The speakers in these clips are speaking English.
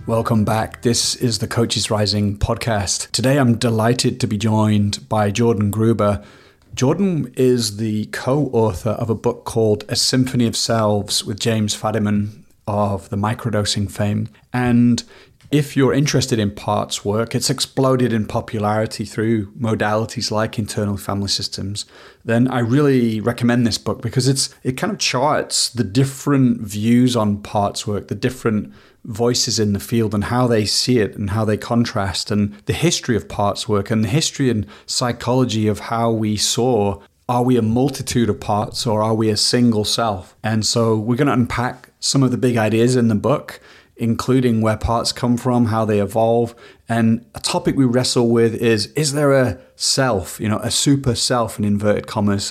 Welcome back. This is the Coaches Rising podcast. Today I'm delighted to be joined by Jordan Gruber. Jordan is the co-author of a book called A Symphony of Selves with James Fadiman of the microdosing fame. And if you're interested in parts work, it's exploded in popularity through modalities like internal family systems, then I really recommend this book because it kind of charts the different views on parts work, the different voices in the field and how they see it and how they contrast, and the history of parts work and the history and psychology of how we saw, are we a multitude of parts or are we a single self? And so we're going to unpack some of the big ideas in the book, including where parts come from, how they evolve. And a topic we wrestle with is there a self, a super self in inverted commas?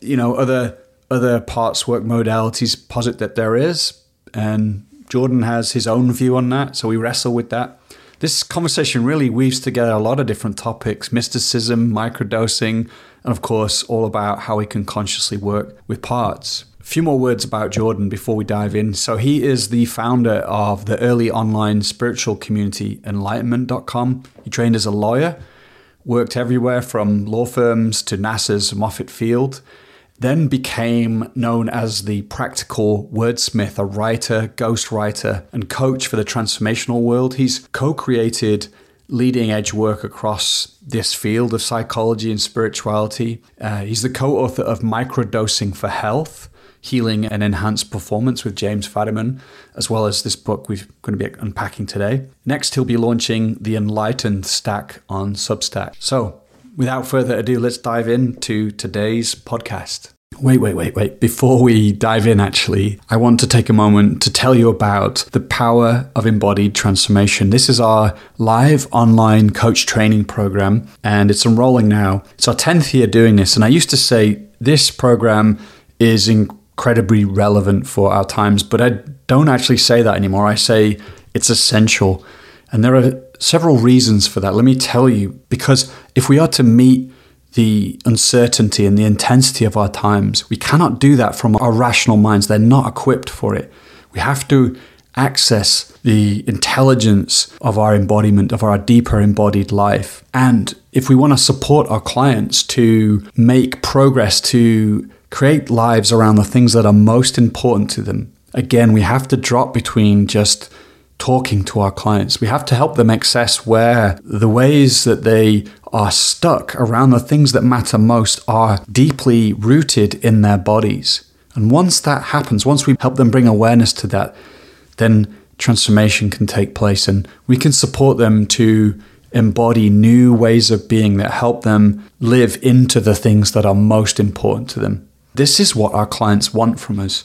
Other parts work modalities posit that there is, and Jordan has his own view on that, so we wrestle with that. This conversation really weaves together a lot of different topics: mysticism, microdosing, and of course, all about how we can consciously work with parts. A few more words about Jordan before we dive in. So he is the founder of the early online spiritual community, enlightenment.com. He trained as a lawyer, worked everywhere from law firms to NASA's Moffett Field, then became known as the practical wordsmith, a writer, ghostwriter, and coach for the transformational world. He's co-created leading edge work across this field of psychology and spirituality. He's the co-author of Microdosing for Health, Healing and Enhanced Performance with James Fadiman, as well as this book we're going to be unpacking today. Next, he'll be launching the Enlightened Stack on Substack. So, without further ado, let's dive into today's podcast. Wait. Before we dive in, actually, I want to take a moment to tell you about the power of embodied transformation. This is our live online coach training program, and it's enrolling now. It's our 10th year doing this, and I used to say this program is incredibly relevant for our times, but I don't actually say that anymore. I say it's essential. And there are several reasons for that. Let me tell you, because if we are to meet the uncertainty and the intensity of our times, we cannot do that from our rational minds. They're not equipped for it. We have to access the intelligence of our embodiment, of our deeper embodied life. And if we want to support our clients to make progress, to create lives around the things that are most important to them, again, we have to drop between just talking to our clients. We have to help them access where the ways that they are stuck around the things that matter most are deeply rooted in their bodies. And once that happens, once we help them bring awareness to that, then transformation can take place and we can support them to embody new ways of being that help them live into the things that are most important to them. This is what our clients want from us.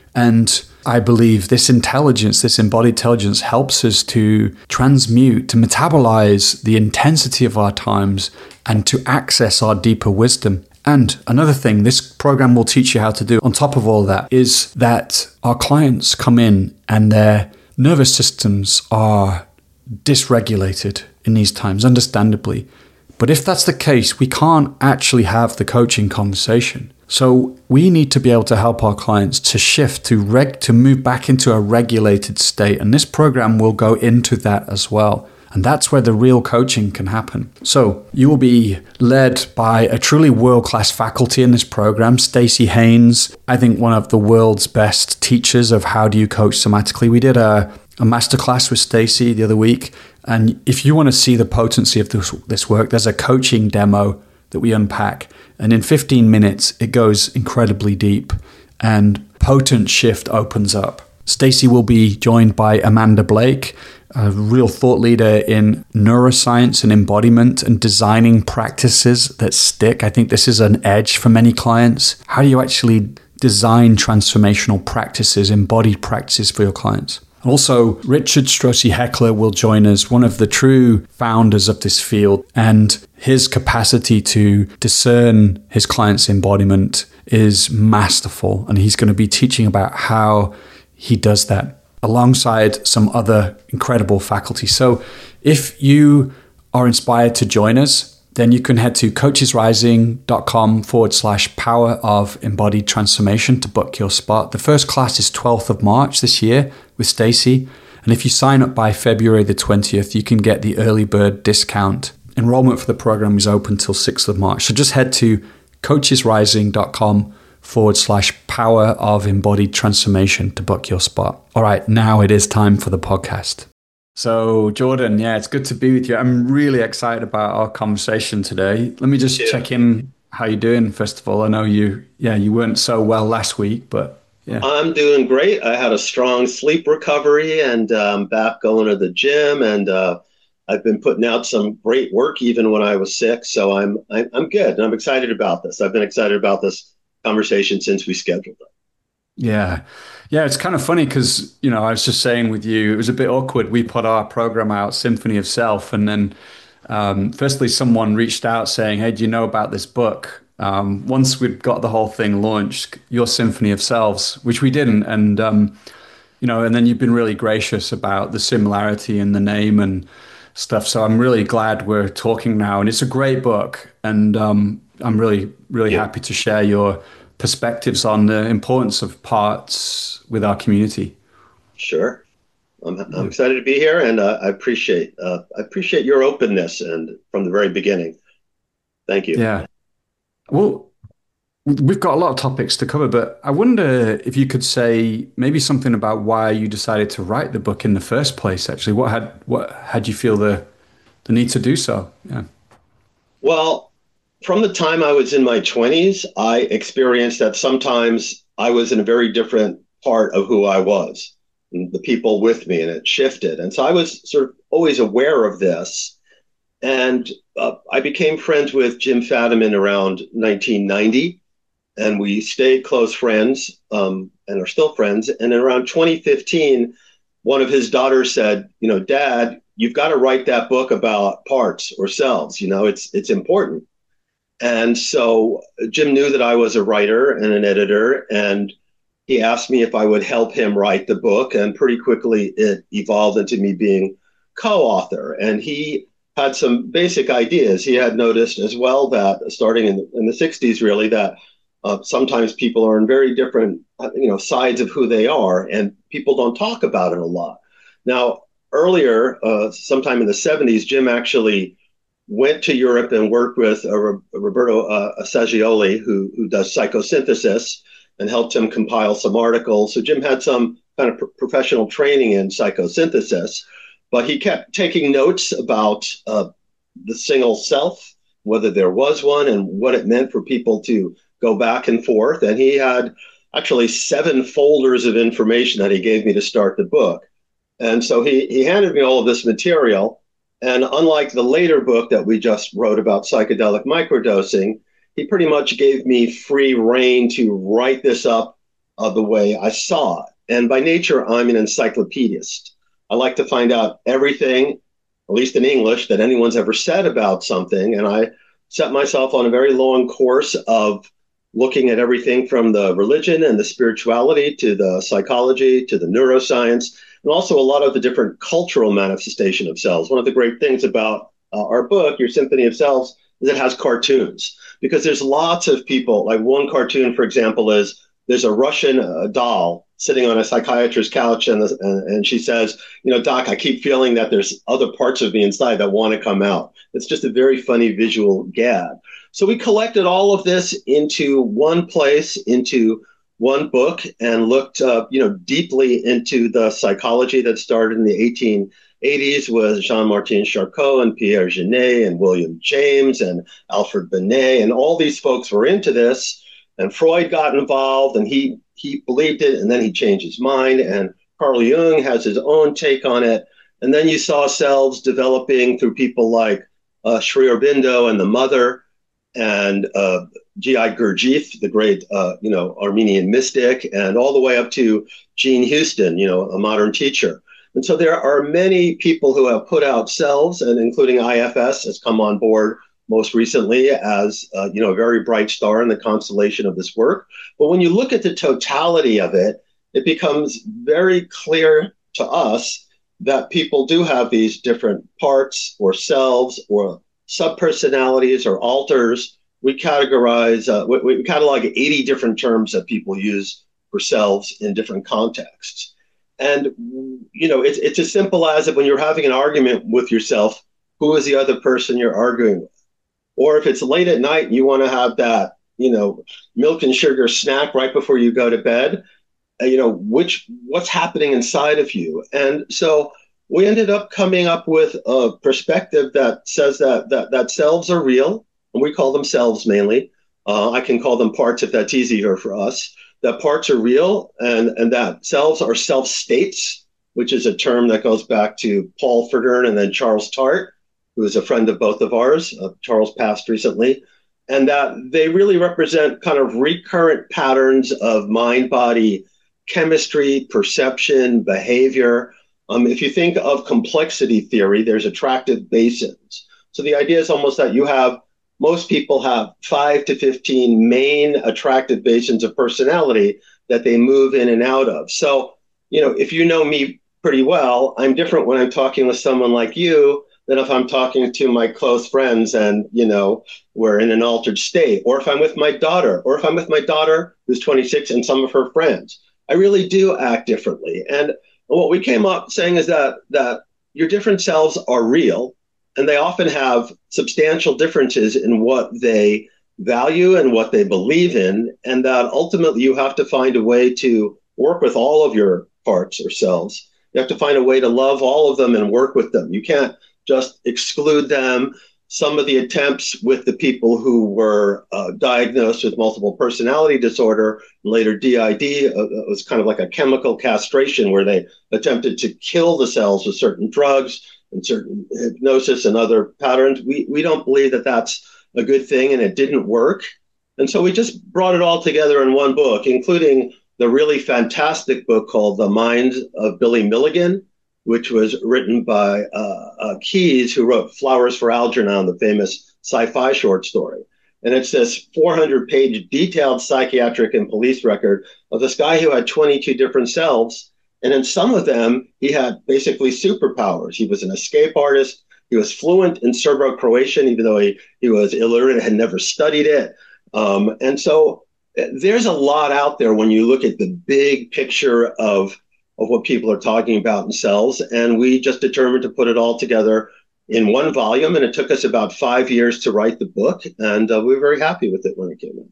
And I believe this intelligence, this embodied intelligence, helps us to transmute, to metabolize the intensity of our times and to access our deeper wisdom. And another thing this program will teach you how to do on top of all that is that our clients come in and their nervous systems are dysregulated in these times, understandably. But if that's the case, we can't actually have the coaching conversation. So we need to be able to help our clients to shift, to move back into a regulated state. And this program will go into that as well. And that's where the real coaching can happen. So you will be led by a truly world-class faculty in this program, Stacey Haynes, I think one of the world's best teachers of how do you coach somatically. We did a masterclass with Stacey the other week. And if you want to see the potency of this work, there's a coaching demo that we unpack. And in 15 minutes, it goes incredibly deep and potent shift opens up. Stacey will be joined by Amanda Blake, a real thought leader in neuroscience and embodiment and designing practices that stick. I think this is an edge for many clients. How do you actually design transformational practices, embodied practices for your clients? Also, Richard Strosey Heckler will join us, one of the true founders of this field, and his capacity to discern his client's embodiment is masterful, and he's going to be teaching about how he does that alongside some other incredible faculty. So if you are inspired to join us, then you can head to coachesrising.com/power of embodied transformation to book your spot. The first class is 12th of March this year with Stacey. And if you sign up by February the 20th, you can get the early bird discount. Enrollment for the program is open till 6th of March. So just head to coachesrising.com/power of embodied transformation to book your spot. All right, now it is time for the podcast. So Jordan, yeah, it's good to be with you. I'm really excited about our conversation today. Let me just check in how you're doing, first of all. I know you weren't so well last week, but yeah. I'm doing great. I had a strong sleep recovery and back going to the gym, and I've been putting out some great work even when I was sick. So I'm good, and I'm excited about this. I've been excited about this conversation since we scheduled it. Yeah. Yeah, it's kind of funny because, I was just saying with you, it was a bit awkward. We put our program out, Symphony of Self, and then firstly, someone reached out saying, hey, do you know about this book? Once we'd got the whole thing launched, Your Symphony of Selves, which we didn't. And, and then you've been really gracious about the similarity in the name and stuff. So I'm really glad we're talking now. And it's a great book. And I'm really, really happy to share your perspectives on the importance of parts with our community. Sure. I'm excited to be here, and I appreciate your openness and from the very beginning. Thank you. Yeah. Well, we've got a lot of topics to cover, but I wonder if you could say maybe something about why you decided to write the book in the first place. Actually, what had you feel the need to do so? Yeah. Well, from the time I was in my 20s, I experienced that sometimes I was in a very different part of who I was, and the people with me, and it shifted. And so I was sort of always aware of this. And I became friends with Jim Fadiman around 1990, and we stayed close friends and are still friends. And around 2015, one of his daughters said, Dad, you've got to write that book about parts or selves. It's important. And so Jim knew that I was a writer and an editor, and he asked me if I would help him write the book. And pretty quickly it evolved into me being co-author. And he had some basic ideas. He had noticed as well that starting in the 60s, really, that sometimes people are in very different, sides of who they are, and people don't talk about it a lot. Now, earlier, sometime in the 70s, Jim actually went to Europe and worked with Roberto Assagioli, who does psychosynthesis, and helped him compile some articles. So Jim had some kind of professional training in psychosynthesis, but he kept taking notes about the single self, whether there was one, and what it meant for people to go back and forth. And he had actually 7 folders of information that he gave me to start the book. And so he handed me all of this material. And unlike the later book that we just wrote about psychedelic microdosing, he pretty much gave me free rein to write this up the way I saw it. And by nature, I'm an encyclopedist. I like to find out everything, at least in English, that anyone's ever said about something. And I set myself on a very long course of looking at everything from the religion and the spirituality to the psychology to the neuroscience, and also a lot of the different cultural manifestation of selves. One of the great things about our book, Your Symphony of Selves, is it has cartoons, because there's lots of people. Like one cartoon, for example, is there's a Russian doll sitting on a psychiatrist's couch, and she says, Doc, I keep feeling that there's other parts of me inside that want to come out. It's just a very funny visual gag. So we collected all of this into one place, into one book, and looked deeply into the psychology that started in the 1880s with Jean-Martin Charcot and Pierre Genet and William James and Alfred Binet, and all these folks were into this. And Freud got involved, and he believed it, and then he changed his mind. And Carl Jung has his own take on it. And then you saw selves developing through people like Sri Aurobindo and the Mother, and G.I. Gurdjieff, the great, Armenian mystic, and all the way up to Gene Houston, a modern teacher. And so there are many people who have put out selves, and including IFS has come on board most recently as, a very bright star in the constellation of this work. But when you look at the totality of it, it becomes very clear to us that people do have these different parts or selves or subpersonalities or alters. We catalog 80 different terms that people use for selves in different contexts. And, it's as simple as if when you're having an argument with yourself, who is the other person you're arguing with? Or if it's late at night and you want to have that, milk and sugar snack right before you go to bed, what's happening inside of you. And so we ended up coming up with a perspective that says that selves are real, and we call them selves mainly. I can call them parts if that's easier for us. That parts are real, and that selves are self states, which is a term that goes back to Paul Ferdinand and then Charles Tart, who is a friend of both of ours. Charles passed recently. And that they really represent kind of recurrent patterns of mind body chemistry, perception, behavior. If you think of complexity theory, there's attractive basins. So the idea is almost that most people have 5 to 15 main attractive basins of personality that they move in and out of. So, if you know me pretty well, I'm different when I'm talking with someone like you than if I'm talking to my close friends and, we're in an altered state, or if I'm with my daughter, who's 26 and some of her friends. I really do act differently. And what we came up saying is that your different selves are real, and they often have substantial differences in what they value and what they believe in, and that ultimately you have to find a way to work with all of your parts or selves. You have to find a way to love all of them and work with them. You can't just exclude them. Some of the attempts with the people who were diagnosed with multiple personality disorder, later DID, was kind of like a chemical castration where they attempted to kill the cells with certain drugs and certain hypnosis and other patterns. We don't believe that that's a good thing, and it didn't work. And so we just brought it all together in one book, including the really fantastic book called The Mind of Billy Milligan, which was written by Keyes, who wrote Flowers for Algernon, the famous sci-fi short story. And it's this 400-page detailed psychiatric and police record of this guy who had 22 different selves. And in some of them, he had basically superpowers. He was an escape artist. He was fluent in Serbo-Croatian, even though he was illiterate and had never studied it. And so there's a lot out there when you look at the big picture of what people are talking about themselves. And we just determined to put it all together in one volume. And it took us about 5 years to write the book. And we were very happy with it when it came in.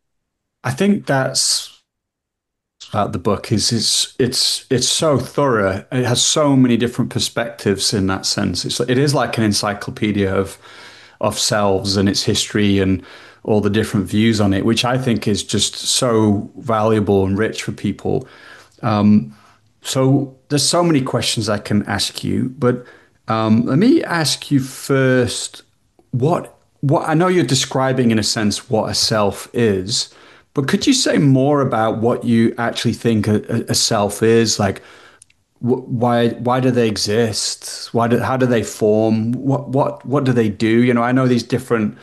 I think that's about the book is it's so thorough. It has so many different perspectives in that sense. It is like an encyclopedia of selves and its history and all the different views on it, which I think is just so valuable and rich for people. So there's so many questions I can ask you, but let me ask you first, what I know you're describing in a sense what a self is, but could you say more about what you actually think a self is? Like, why do they exist? How do they form? What do they do? I know these different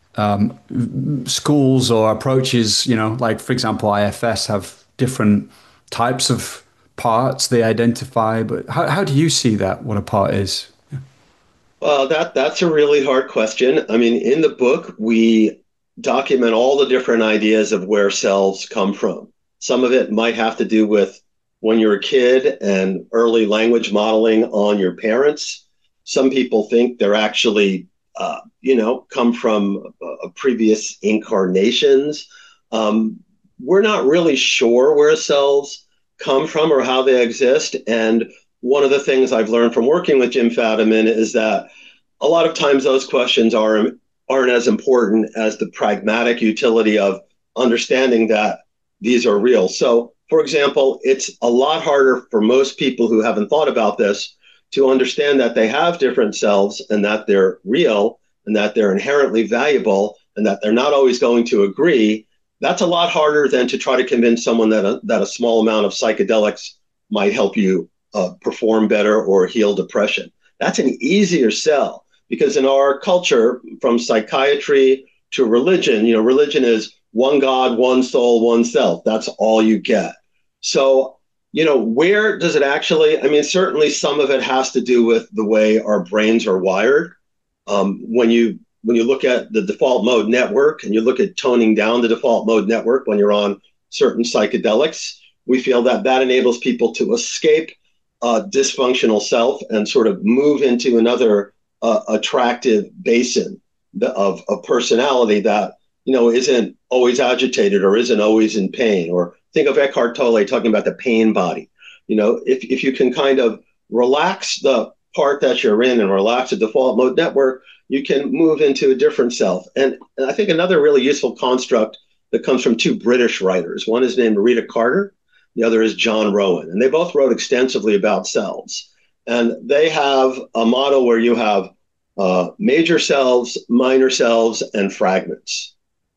schools or approaches. Like for example, IFS have different types of parts they identify, but how do you see that, what a part is? Well, that's a really hard question. I mean, in the book, we document all the different ideas of where selves come from. Some of it might have to do with when you're a kid and early language modeling on your parents. Some people think they're actually, come from previous incarnations. We're not really sure where selves come from or how they exist. And one of the things I've learned from working with Jim Fadiman is that a lot of times those questions aren't as important as the pragmatic utility of understanding that these are real. So, for example, it's a lot harder for most people who haven't thought about this to understand that they have different selves and that they're real and that they're inherently valuable and that they're not always going to agree. That's a lot harder than to try to convince someone that a small amount of psychedelics might help you perform better or heal depression. That's an easier sell because in our culture, from psychiatry to religion, religion is one God, one soul, one self. That's all you get. So, where does it actually, certainly some of it has to do with the way our brains are wired. When you look at the default mode network and you look at toning down the default mode network when you're on certain psychedelics, we feel that enables people to escape dysfunctional self and sort of move into another attractive basin of personality that isn't always agitated or isn't always in pain. Or think of Eckhart Tolle talking about the pain body. If you can kind of relax the part that you're in and relax the default mode network, you can move into a different self. And I think another really useful construct that comes from two British writers. One is named Rita Carter, the other is John Rowan. And they both wrote extensively about selves. And they have a model where you have major selves, minor selves, and fragments.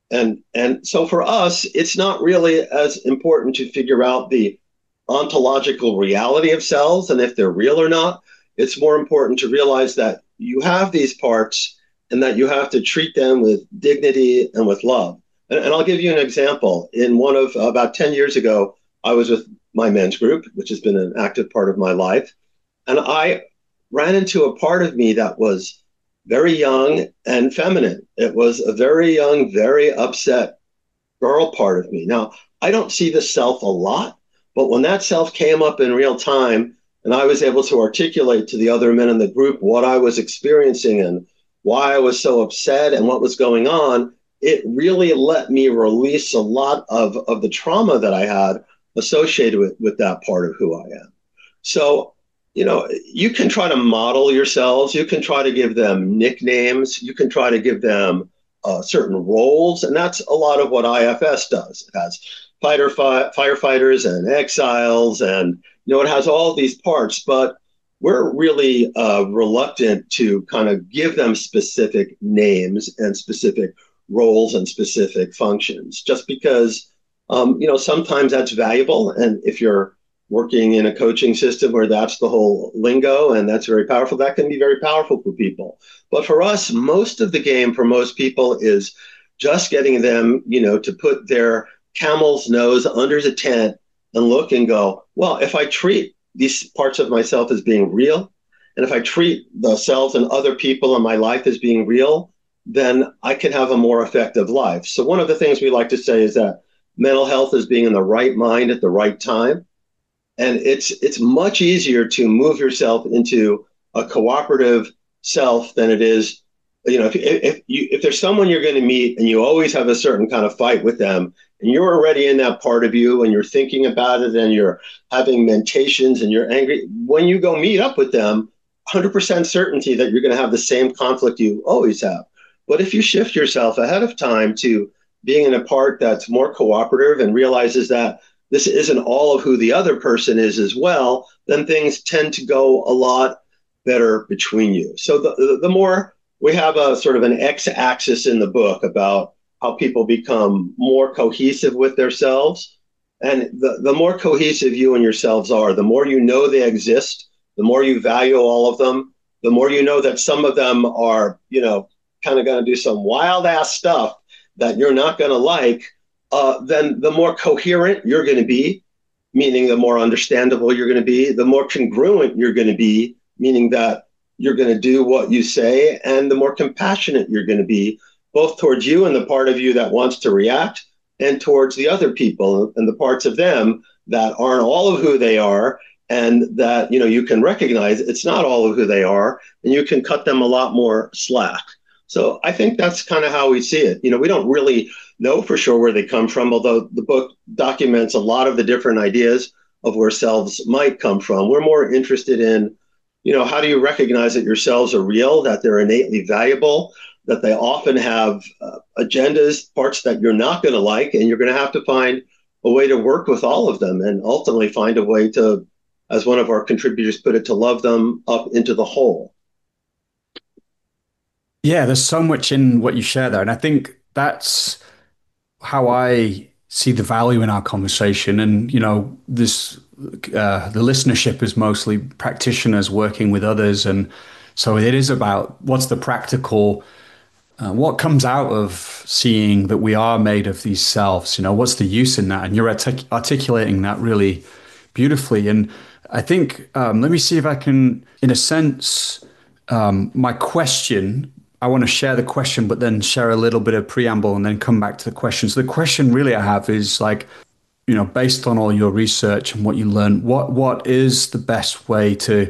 And so for us, it's not really as important to figure out the ontological reality of selves and if they're real or not. It's more important to realize that you have these parts and that you have to treat them with dignity and with love. And I'll give you an example. In one of about 10 years ago, I was with my men's group, which has been an active part of my life. And I ran into a part of me that was very young and feminine. It was a very young, very upset girl part of me. Now, I don't see the self a lot, but when that self came up in real time and I was able to articulate to the other men in the group what I was experiencing and why I was so upset and what was going on, it really let me release a lot of the trauma that I had associated with that part of who I am. So, you can try to model yourselves. You can try to give them nicknames. You can try to give them certain roles. And that's a lot of what IFS does. It has firefighters and exiles, and, it has all these parts. But we're really reluctant to kind of give them specific names and specific roles and specific functions, just because, sometimes that's valuable. And if you're working in a coaching system where that's the whole lingo and that's very powerful, that can be very powerful for people. But for us, most of the game for most people is just getting them, to put their camel's nose under the tent and look and go, well, if I treat these parts of myself as being real, and if I treat the selves and other people in my life as being real, then I can have a more effective life. So one of the things we like to say is that mental health is being in the right mind at the right time. And it's much easier to move yourself into a cooperative self than it is, if there's someone you're going to meet and you always have a certain kind of fight with them, and you're already in that part of you and you're thinking about it and you're having mentations and you're angry, when you go meet up with them, 100% certainty that you're going to have the same conflict you always have. But if you shift yourself ahead of time to being in a part that's more cooperative and realizes that this isn't all of who the other person is as well, then things tend to go a lot better between you. So the more we have a sort of an x-axis in the book about how people become more cohesive with themselves. And the more cohesive you and yourselves are, the more you know they exist, the more you value all of them, the more you know that some of them are, kind of going to do some wild ass stuff that you're not going to like, then the more coherent you're going to be, meaning the more understandable you're going to be, the more congruent you're going to be, meaning that you're going to do what you say, and the more compassionate you're going to be, both towards you and the part of you that wants to react, and towards the other people and the parts of them that aren't all of who they are, and that you can recognize it's not all of who they are, and you can cut them a lot more slack. So I think that's kind of how we see it. We don't really know for sure where they come from, although the book documents a lot of the different ideas of where selves might come from. We're more interested in, how do you recognize that your selves are real, that they're innately valuable, that they often have agendas, parts that you're not going to like, and you're going to have to find a way to work with all of them and ultimately find a way to, as one of our contributors put it, to love them up into the whole. Yeah, there's so much in what you share there. And I think that's how I see the value in our conversation. And, the listenership is mostly practitioners working with others. And so it is about what's the practical, what comes out of seeing that we are made of these selves, what's the use in that? And you're articulating that really beautifully. And I think, let me see if I can, in a sense, my question, I want to share the question, but then share a little bit of preamble and then come back to the question. So the question really I have is like, based on all your research and what you learn, what is the best way to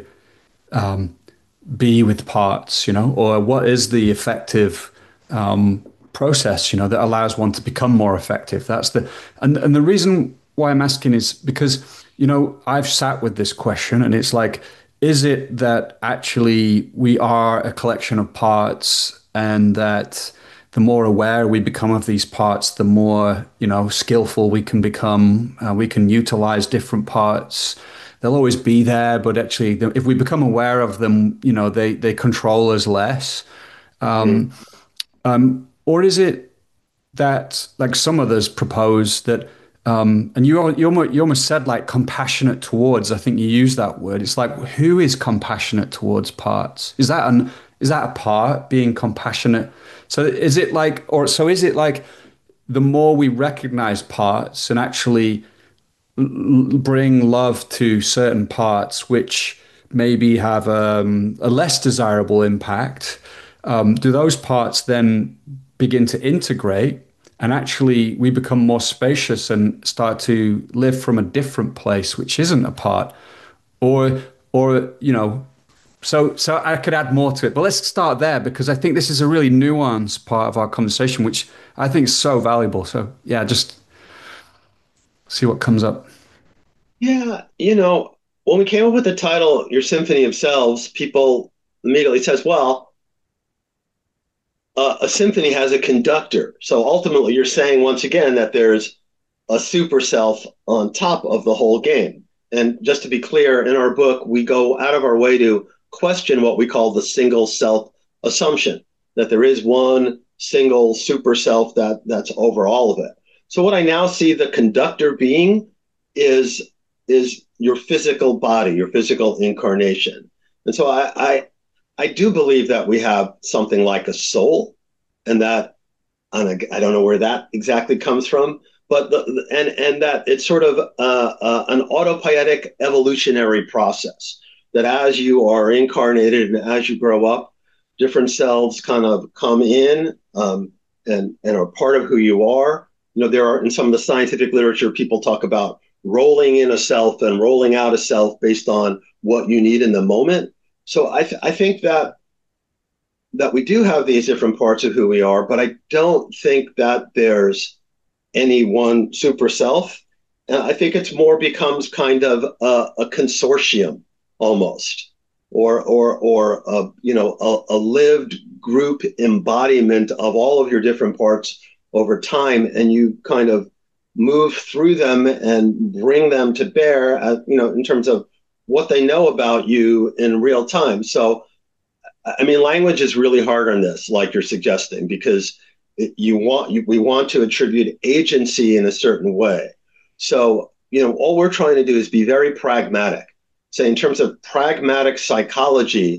be with parts, or what is the effective process, that allows one to become more effective? And the reason why I'm asking is because, I've sat with this question and it's like, is it that actually we are a collection of parts and that the more aware we become of these parts, the more, skillful we can become, we can utilize different parts. They'll always be there, but actually, if we become aware of them, they control us less. Mhm. Or is it that, like some others propose that, and you almost said like compassionate towards. I think you used that word. It's like, who is compassionate towards parts? Is that a part being compassionate? So is it like the more we recognize parts and actually bring love to certain parts which maybe have a less desirable impact, do those parts then begin to integrate and actually we become more spacious and start to live from a different place, which isn't a part? Or, so I could add more to it, but let's start there because I think this is a really nuanced part of our conversation, which I think is so valuable. So yeah, just see what comes up. Yeah, when we came up with the title, Your Symphony of Selves, people immediately says, well, a symphony has a conductor. So ultimately, you're saying once again that there's a super self on top of the whole game. And just to be clear, in our book, we go out of our way to question what we call the single self assumption, that there is one single super self that's over all of it. So what I now see the conductor being is is your physical body, your physical incarnation. And so I do believe that we have something like a soul, and that, and I don't know where that exactly comes from, but and that it's sort of an autopoietic evolutionary process, that as you are incarnated and as you grow up, different selves kind of come in, and are part of who you are. There are, in some of the scientific literature, people talk about rolling in a self and rolling out a self based on what you need in the moment. So I think that we do have these different parts of who we are, but I don't think that there's any one super self. And I think it's more becomes kind of a consortium almost, or a lived group embodiment of all of your different parts over time, and you kind of move through them and bring them to bear, in terms of what they know about you in real time. So I mean, language is really hard on this, like you're suggesting, because we want to attribute agency in a certain way. So, all we're trying to do is be very pragmatic. Say, in terms of pragmatic psychology,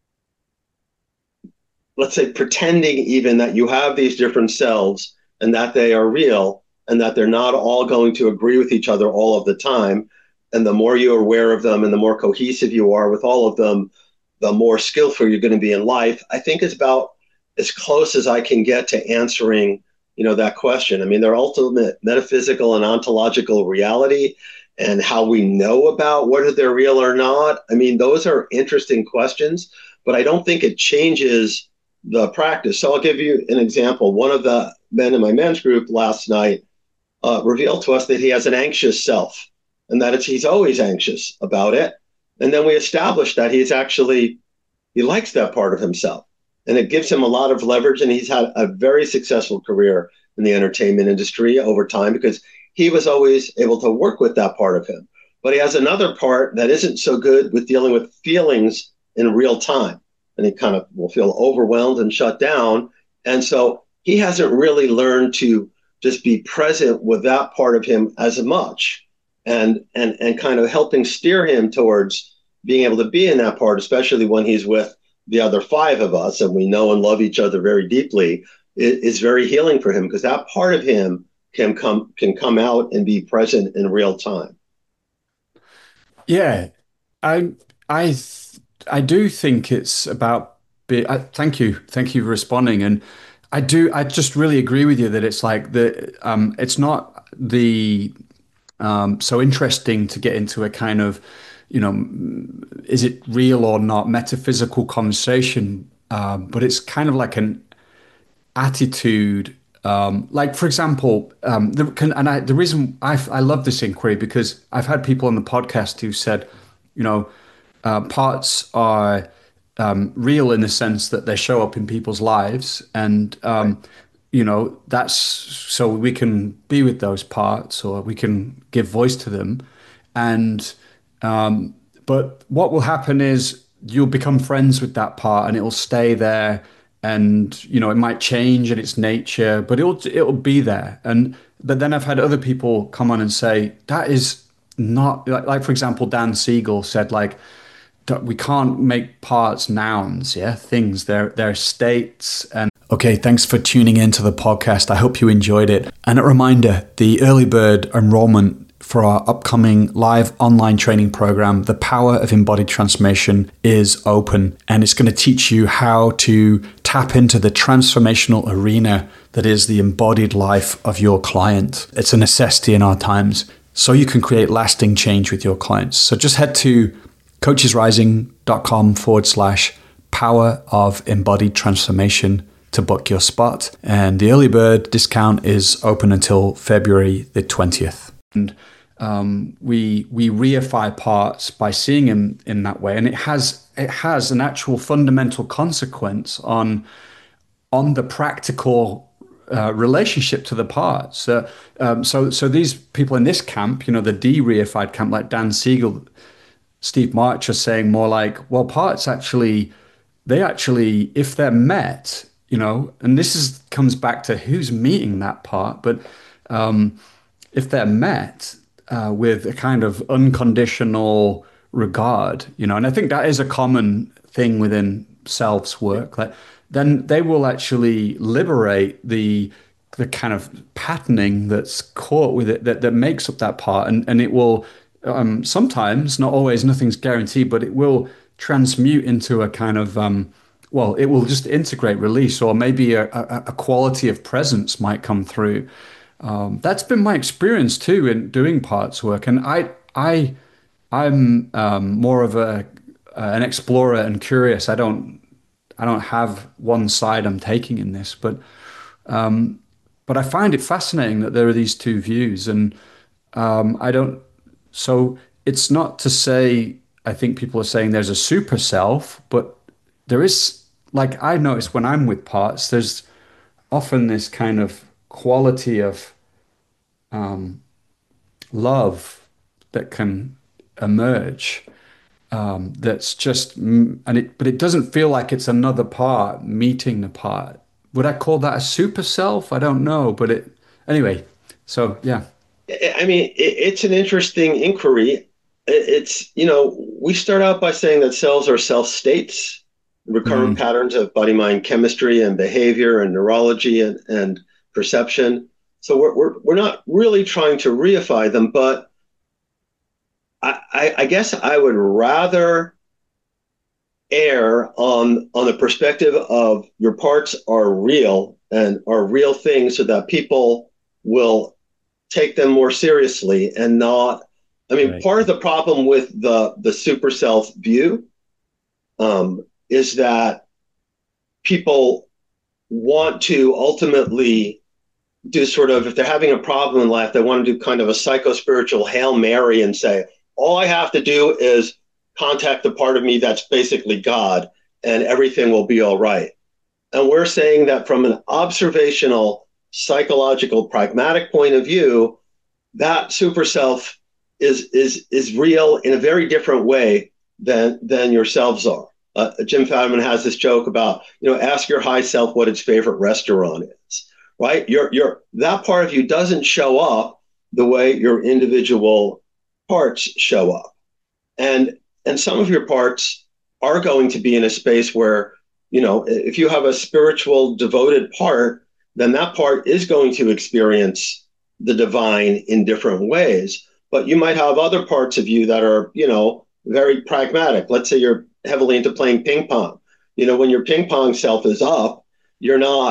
let's say pretending even that you have these different selves and that they are real and that they're not all going to agree with each other all of the time. And the more you're aware of them and the more cohesive you are with all of them, the more skillful you're going to be in life. I think is about as close as I can get to answering, that question. I mean, their ultimate metaphysical and ontological reality and how we know about whether they're real or not. I mean, those are interesting questions, but I don't think it changes the practice. So I'll give you an example. One of the men in my men's group last night revealed to us that he has an anxious self, and that he's always anxious about it. And then we established that he likes that part of himself, and it gives him a lot of leverage. And he's had a very successful career in the entertainment industry over time because he was always able to work with that part of him. But he has another part that isn't so good with dealing with feelings in real time. And he kind of will feel overwhelmed and shut down. And so he hasn't really learned to just be present with that part of him as much, and kind of helping steer him towards being able to be in that part, especially when he's with the other five of us and we know and love each other very deeply, is very healing for him because that part of him can come out and be present in real time. Yeah, I I I do think it's about thank you for responding, and I just really agree with you that it's like it's not the So interesting to get into a kind of, is it real or not metaphysical conversation. But it's kind of like an attitude. Like, for example, the reason I love this inquiry because I've had people on the podcast who said, you know, parts are real in the sense that they show up in people's lives, and Right. that's so we can be with those parts or we can give voice to them, and but what will happen is you'll become friends with that part and it'll stay there, and it might change in its nature, but it'll be there. And but then I've had other people come on and say that is not like for example, Dan Siegel said like we can't make parts nouns, yeah, things. They're states. And okay, thanks for tuning into the podcast. I hope you enjoyed it. And a reminder, the early bird enrollment for our upcoming live online training program, The Power of Embodied Transformation, is open, and it's going to teach you how to tap into the transformational arena that is the embodied life of your client. It's a necessity in our times, so you can create lasting change with your clients. So just head to coachesrising.com/power of embodied transformation to book your spot. And the early bird discount is open until February the 20th. And we reify parts by seeing them in that way, and it has an actual fundamental consequence on the practical relationship to the parts. So these people in this camp, the de-reified camp, like Dan Siegel, Steve March, are saying more like, well, parts actually, if they're met, and comes back to who's meeting that part, but if they're met with a kind of unconditional regard, and I think that is a common thing within self's work, like, then they will actually liberate the kind of patterning that's caught with it that makes up that part, and it will sometimes, not always, nothing's guaranteed, but it will transmute into a kind of it will just integrate, release, or maybe a quality of presence might come through. That's been my experience too in doing parts work, and I'm more of an explorer and curious. I don't have one side I'm taking in this, but I find it fascinating that there are these two views, and I don't. So it's not to say I think people are saying there's a super self, but there is, like I notice when I'm with parts, there's often this kind of quality of love that can emerge. That's just, but it doesn't feel like it's another part meeting the part. Would I call that a super self? I don't know, but anyway. So yeah. I mean, it's an interesting inquiry. It's, we start out by saying that cells are self states, recurrent Mm, patterns of body mind chemistry and behavior and neurology and perception. So we're not really trying to reify them, but I guess I would rather err on the perspective of your parts are real and are real things so that people will take them more seriously and not. I mean, right. part of the problem with the super self view is that people want to ultimately do sort of, if they're having a problem in life, they want to do kind of a psycho-spiritual Hail Mary and say, all I have to do is contact the part of me that's basically God and everything will be all right. And we're saying that from an observational, psychological, pragmatic point of view, that super self is real in a very different way than yourselves are. Jim Fadiman has this joke about, ask your high self what its favorite restaurant is, right? That part of you doesn't show up the way your individual parts show up. And some of your parts are going to be in a space where, if you have a spiritual devoted part, then that part is going to experience the divine in different ways. But you might have other parts of you that are, very pragmatic. Let's say you're heavily into playing ping pong. When your ping pong self is up, you're not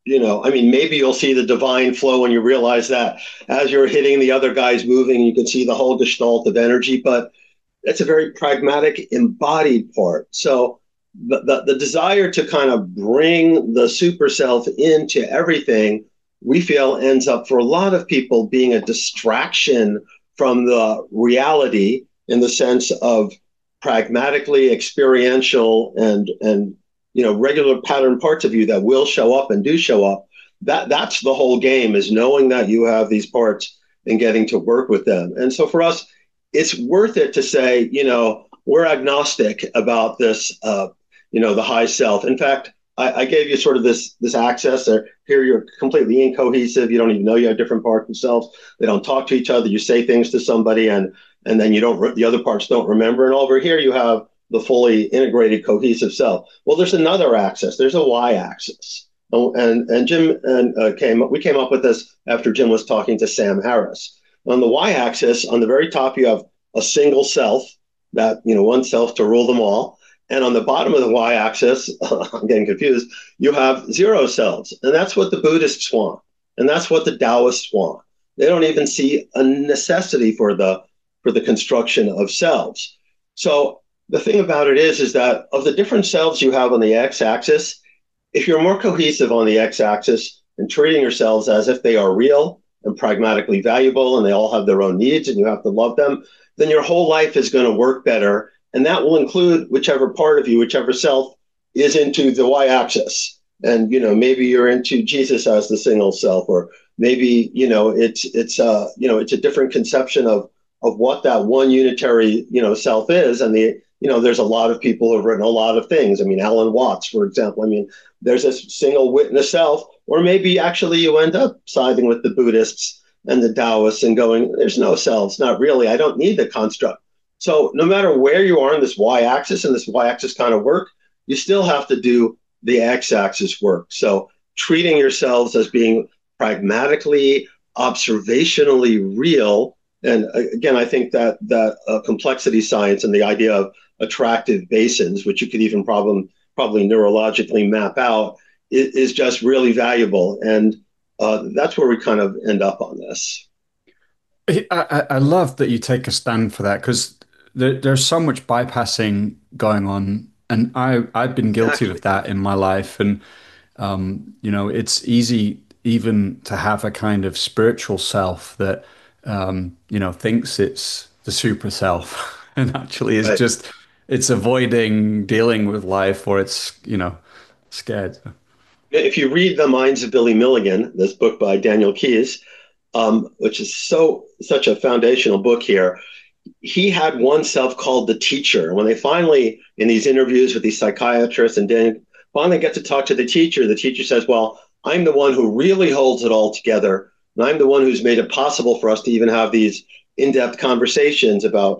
I mean, maybe you'll see the divine flow when you realize that as you're hitting the other guy's moving, you can see the whole gestalt of energy, but that's a very pragmatic, embodied part. So the desire to kind of bring the super self into everything, we feel ends up for a lot of people being a distraction from the reality in the sense of pragmatically experiential and regular pattern parts of you that will show up and do show up. That's the whole game, is knowing that you have these parts and getting to work with them. And so for us, it's worth it to say, we're agnostic about this, the high self. In fact, I gave you sort of this access. Or here you're completely incohesive. You don't even know you have different parts of selves. They don't talk to each other. You say things to somebody, and then the other parts don't remember. And over here you have the fully integrated cohesive self. Well, there's another axis. There's a y-axis. And Jim we came up with this after Jim was talking to Sam Harris. On the y-axis, on the very top, you have a single self, that, one self to rule them all. And on the bottom of the y-axis, I'm getting confused, you have zero selves. And that's what the Buddhists want. And that's what the Taoists want. They don't even see a necessity for the construction of selves. So the thing about it is that of the different selves you have on the x-axis, if you're more cohesive on the x-axis and treating yourselves as if they are real and pragmatically valuable and they all have their own needs and you have to love them, then your whole life is going to work better. And that will include whichever part of you, whichever self is into the y-axis. And, maybe you're into Jesus as the single self, or maybe, it's a different conception of what that one unitary, self is. And there's a lot of people who have written a lot of things. I mean, Alan Watts, for example, there's a single witness self, or maybe actually you end up siding with the Buddhists and the Taoists and going, there's no selves, not really. I don't need the construct. So no matter where you are in this y-axis and this y-axis kind of work, you still have to do the x-axis work. So treating yourselves as being pragmatically, observationally real. And again, I think that complexity science and the idea of attractive basins, which you could even probably neurologically map out, is just really valuable. And that's where we kind of end up on this. I love that you take a stand for that, because there's so much bypassing going on, and I've been guilty of that in my life. And it's easy even to have a kind of spiritual self that thinks it's the super self, and actually is just it's avoiding dealing with life, or it's scared. If you read The Minds of Billy Milligan, this book by Daniel Keyes, which is such a foundational book here, he had one self called the teacher. When they finally, in these interviews with these psychiatrists, and then finally get to talk to the teacher says, well, I'm the one who really holds it all together. And I'm the one who's made it possible for us to even have these in-depth conversations about,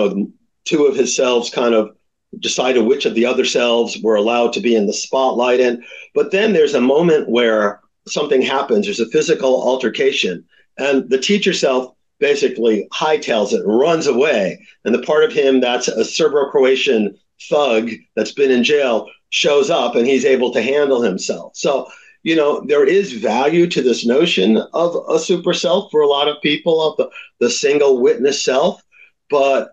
two of his selves kind of decided which of the other selves were allowed to be in the spotlight. But then there's a moment where something happens. There's a physical altercation, and the teacher self basically hightails it, runs away. And the part of him that's a Serbo-Croatian thug that's been in jail shows up, and he's able to handle himself. So, there is value to this notion of a super self for a lot of people, of the single witness self, but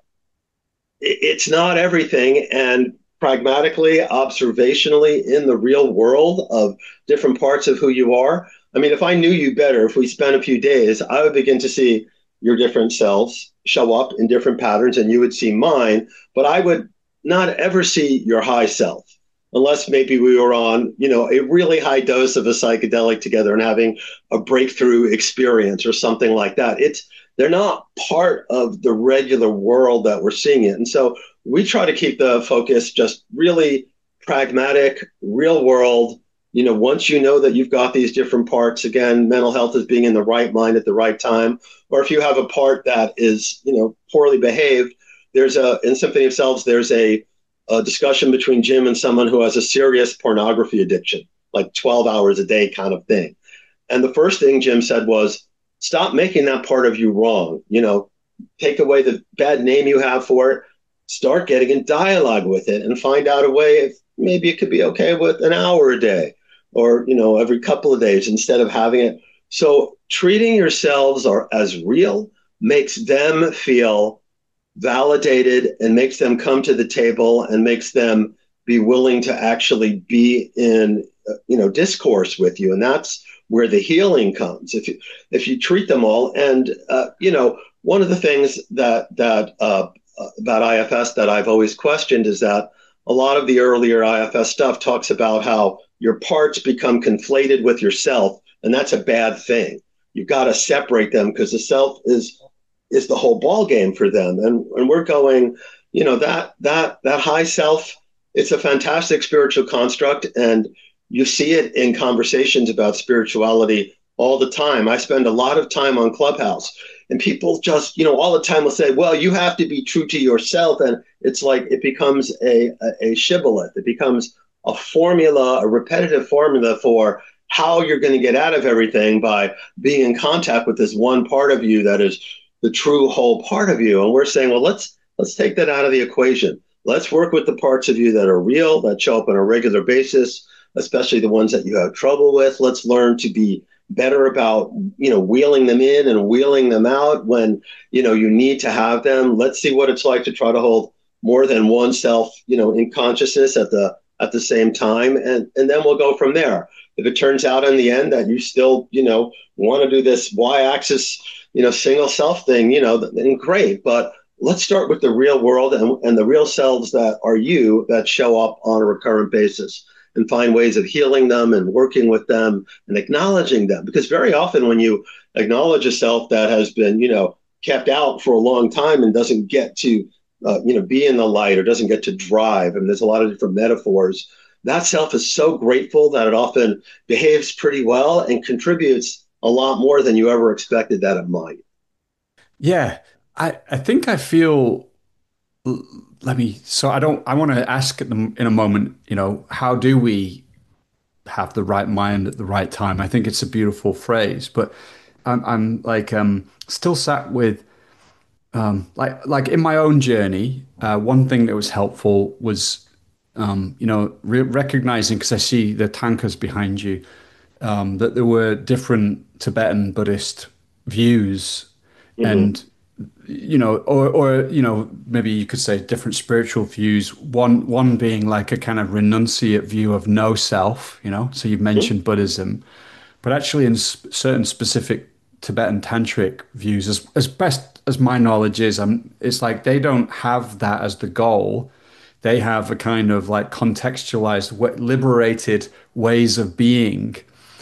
it's not everything. And pragmatically, observationally, in the real world of different parts of who you are, if I knew you better, if we spent a few days, I would begin to see your different selves show up in different patterns, and you would see mine, but I would not ever see your high self, unless maybe we were on, a really high dose of a psychedelic together and having a breakthrough experience or something like that. They're not part of the regular world that we're seeing it. And so we try to keep the focus just really pragmatic, real world. Once you know that you've got these different parts, again, mental health is being in the right mind at the right time. Or if you have a part that is, poorly behaved, in Symphony of Selves, there's a discussion between Jim and someone who has a serious pornography addiction, like 12 hours a day kind of thing. And the first thing Jim said was, stop making that part of you wrong. Take away the bad name you have for it, start getting in dialogue with it, and find out a way if maybe it could be okay with an hour a day, or, every couple of days instead of having it. So treating yourselves as real makes them feel validated and makes them come to the table and makes them be willing to actually be in discourse with you. And that's where the healing comes if you treat them all. And one of the things that about IFS that I've always questioned is that a lot of the earlier IFS stuff talks about how your parts become conflated with yourself, and that's a bad thing. You've got to separate them because the self is the whole ball game for them. And we're going, that high self, it's a fantastic spiritual construct. And you see it in conversations about spirituality all the time. I spend a lot of time on Clubhouse, and people just, all the time will say, well, you have to be true to yourself. And it's like it becomes a shibboleth. It becomes a formula, a repetitive formula for how you're going to get out of everything by being in contact with this one part of you that is the true whole part of you. And we're saying, well, let's take that out of the equation. Let's work with the parts of you that are real, that show up on a regular basis, especially the ones that you have trouble with. Let's learn to be better about, wheeling them in and wheeling them out when, you need to have them. Let's see what it's like to try to hold more than one self, in consciousness at the same time. And then we'll go from there. If it turns out in the end that you still, want to do this y-axis, single self thing, then great. But let's start with the real world and the real selves that are you that show up on a recurrent basis, and find ways of healing them and working with them and acknowledging them. Because very often when you acknowledge a self that has been, kept out for a long time and doesn't get to, be in the light or doesn't get to drive, and there's a lot of different metaphors, that self is so grateful that it often behaves pretty well and contributes a lot more than you ever expected that it might. Yeah, I think I feel. So I want to ask them in a moment, how do we have the right mind at the right time? I think it's a beautiful phrase, but I'm like, still sat with, like in my own journey, one thing that was helpful was, recognizing, because I see the tankas behind you, that there were different Tibetan Buddhist views, Mm-hmm. and or maybe you could say different spiritual views. One being like a kind of renunciate view of no self. So you've Mm-hmm. mentioned Buddhism, but actually in certain specific Tibetan tantric views, as best as my knowledge is, it's like they don't have that as the goal. They have a kind of like contextualized, liberated ways of being,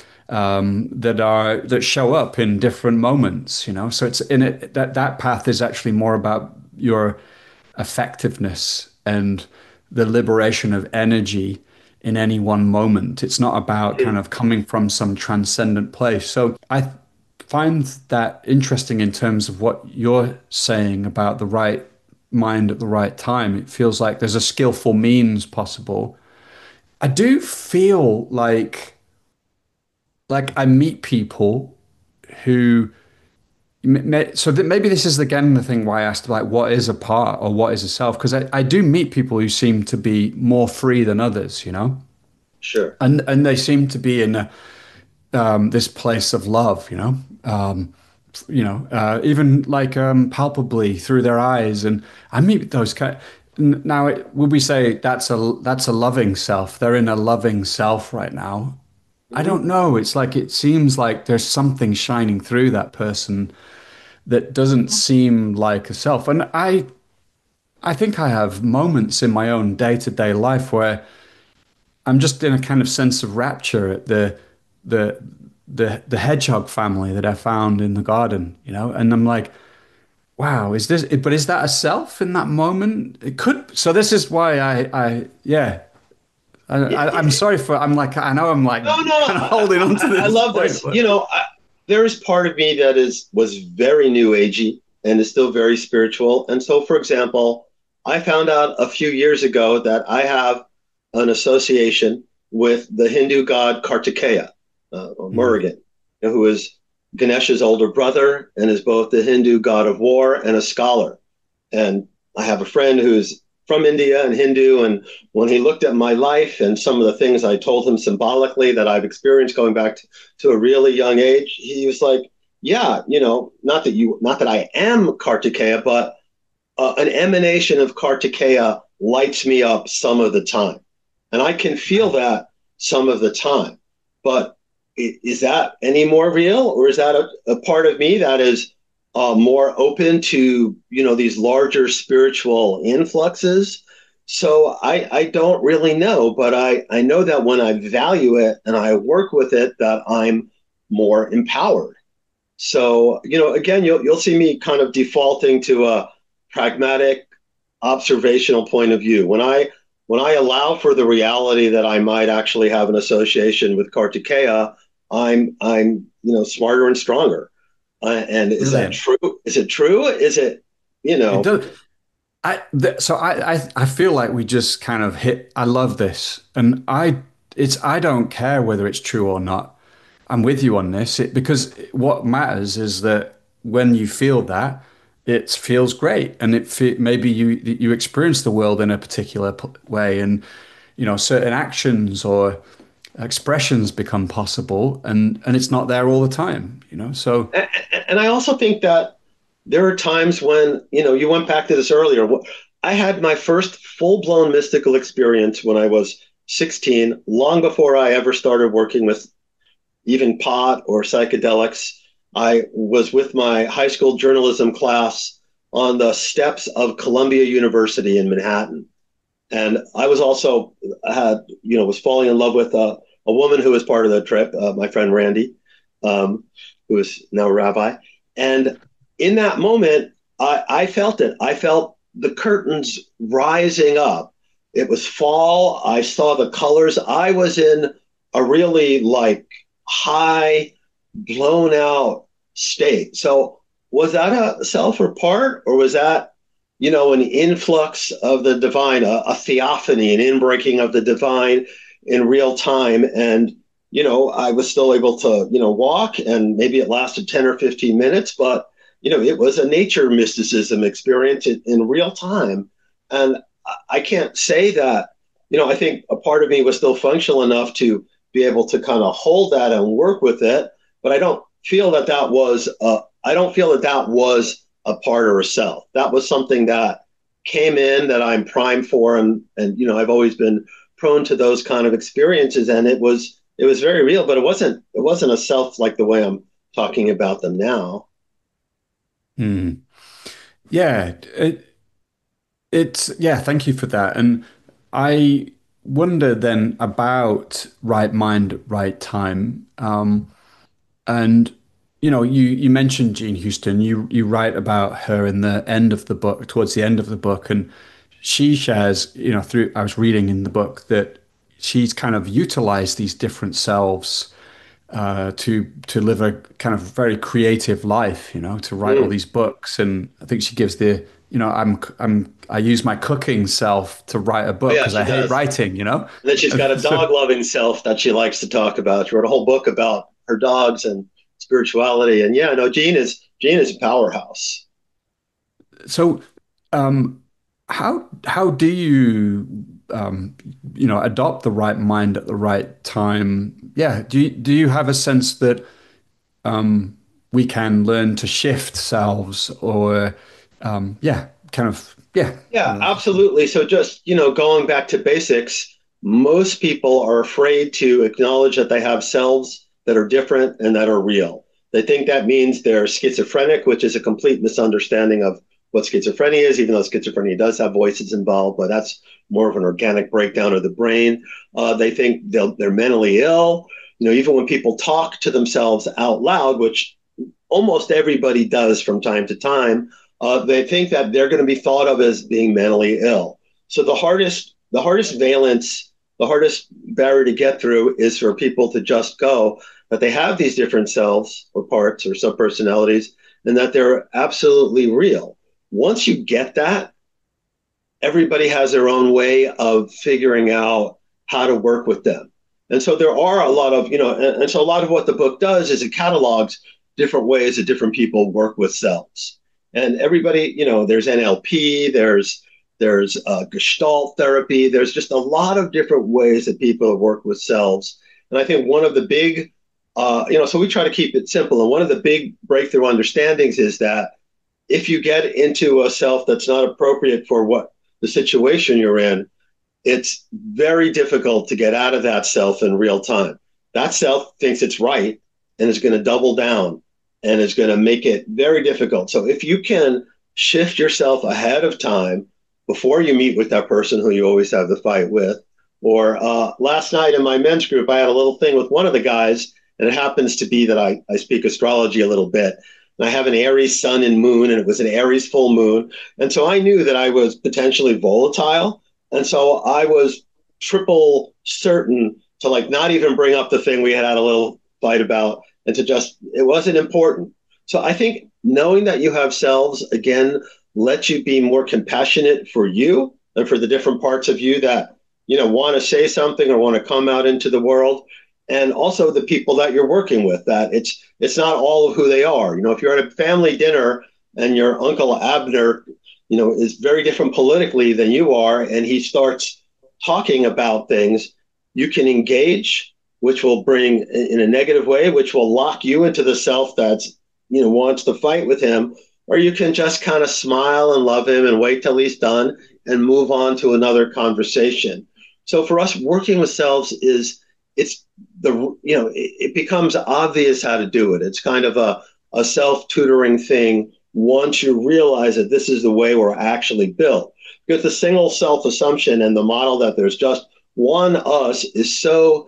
that show up in different moments. So it's in it that path is actually more about your effectiveness and the liberation of energy in any one moment. It's not about kind of coming from some transcendent place. So I find that interesting in terms of what you're saying about the right mind at the right time. It feels like there's a skillful means possible. I do feel like I meet people who so that maybe this is again the thing why I asked, like, what is a part or what is a self, because I do meet people who seem to be more free than others, Sure. and they seem to be in this place of love, even like palpably through their eyes. And I meet those kind. Now, would we say that's a loving self? They're in a loving self right now. I Mm-hmm. don't know. It's like it seems like there's something shining through that person that doesn't seem like a self. And I think I have moments in my own day-to-day life where I'm just in a kind of sense of rapture at the the hedgehog family that I found in the garden, and I'm like, wow, is that a self in that moment? It could. So this is why yeah. I'm sorry I'm like, I know I'm like No, no, kind of holding on to I this love point, this. but There is part of me that was very new agey and is still very spiritual. And so, for example, I found out a few years ago that I have an association with the Hindu god Kartikeya, or mm, Murugan, who is Ganesh's older brother and is both the Hindu god of war and a scholar. And I have a friend who's from India and Hindu. And when he looked at my life and some of the things I told him symbolically that I've experienced going back to a really young age, he was like, yeah, not that I am Kartikeya, but an emanation of Kartikeya lights me up some of the time. And I can feel that some of the time. But is that any more real? Or is that a part of me that is more open to, these larger spiritual influxes? So I don't really know, but I know that when I value it and I work with it, that I'm more empowered. So, again, you'll see me kind of defaulting to a pragmatic observational point of view. When I allow for the reality that I might actually have an association with Kartikeya, I'm smarter and stronger. And is that Brilliant. true? Is it true? Is it, It does. I feel like we just kind of hit. I love this, and I don't care whether it's true or not. I'm with you on this because what matters is that when you feel that, it feels great, and maybe you experience the world in a particular way, and certain actions or expressions become possible, and it's not there all the time. So and I also think that there are times when, you went back to this earlier. I had my first full blown mystical experience when I was 16, long before I ever started working with even pot or psychedelics. I was with my high school journalism class on the steps of Columbia University in Manhattan. And I was also was falling in love with a woman who was part of the trip, my friend Randy, who is now a rabbi. And in that moment, I felt it. I felt the curtains rising up. It was fall. I saw the colors. I was in a really like high, blown out state. So was that a self or part, or was that, an influx of the divine, a theophany, an inbreaking of the divine in real time? And, I was still able to, walk, and maybe it lasted 10 or 15 minutes, but, it was a nature mysticism experience in real time. And I can't say that, I think a part of me was still functional enough to be able to kind of hold that and work with it. But I don't feel that that was a part or a self. That was something that came in that I'm primed for. And I've always been prone to those kind of experiences. And it was very real, but it wasn't a self like the way I'm talking about them now. hmm. Yeah, yeah. Thank you for that. And I wonder then about right mind, right time. And you mentioned Jean Houston. You write about her in the end of the book, towards the end of the book, and she shares, through I was reading in the book that she's kind of utilized these different selves to live a kind of very creative life, to write all Mm. these books. And I think she gives I use my cooking self to write a Oh book yeah, because she I hate does. writing. And then she's got a So, dog loving self that she likes to talk about. She wrote a whole book about her dogs and spirituality. And yeah, no, Jean is a powerhouse. so um, how do you adopt the right mind at the right time? Yeah, do you have a sense that we can learn to shift selves or yeah, kind of yeah. Yeah, absolutely. So just, going back to basics, most people are afraid to acknowledge that they have selves that are different and that are real. They think that means they're schizophrenic, which is a complete misunderstanding of what schizophrenia is, even though schizophrenia does have voices involved, but that's more of an organic breakdown of the brain. They think they're mentally ill. Even when people talk to themselves out loud, which almost everybody does from time to time, they think that they're going to be thought of as being mentally ill. So the hardest valence, the hardest barrier to get through is for people to just go that they have these different selves or parts or subpersonalities, and that they're absolutely real. Once you get that, everybody has their own way of figuring out how to work with them. And so there are a lot of, and so a lot of what the book does is it catalogs different ways that different people work with selves. And everybody, there's NLP, there's Gestalt therapy. There's just a lot of different ways that people have worked with selves. And I think one of the big, so we try to keep it simple. And one of the big breakthrough understandings is that if you get into a self that's not appropriate for what the situation you're in, it's very difficult to get out of that self in real time. That self thinks it's right and is going to double down and is going to make it very difficult. So if you can shift yourself ahead of time before you meet with that person who you always have the fight with, or last night in my men's group, I had a little thing with one of the guys, and it happens to be that I speak astrology a little bit. And I have an Aries sun and moon, and it was an Aries full moon. And so I knew that I was potentially volatile. And so I was triple certain to like not even bring up the thing we had a little fight about, and to just, it wasn't important. So I think knowing that you have selves, again, lets you be more compassionate for you and for the different parts of you that, want to say something or want to come out into the world. And also the people that you're working with, that it's not all of who they are. If you're at a family dinner and your Uncle Abner, is very different politically than you are, and he starts talking about things, you can engage, which will bring in a negative way, which will lock you into the self that's, wants to fight with him, or you can just kind of smile and love him and wait till he's done and move on to another conversation. So for us, working with selves it becomes obvious how to do it. It's kind of a self-tutoring thing once you realize that this is the way we're actually built. Because the single self-assumption and the model that there's just one us is so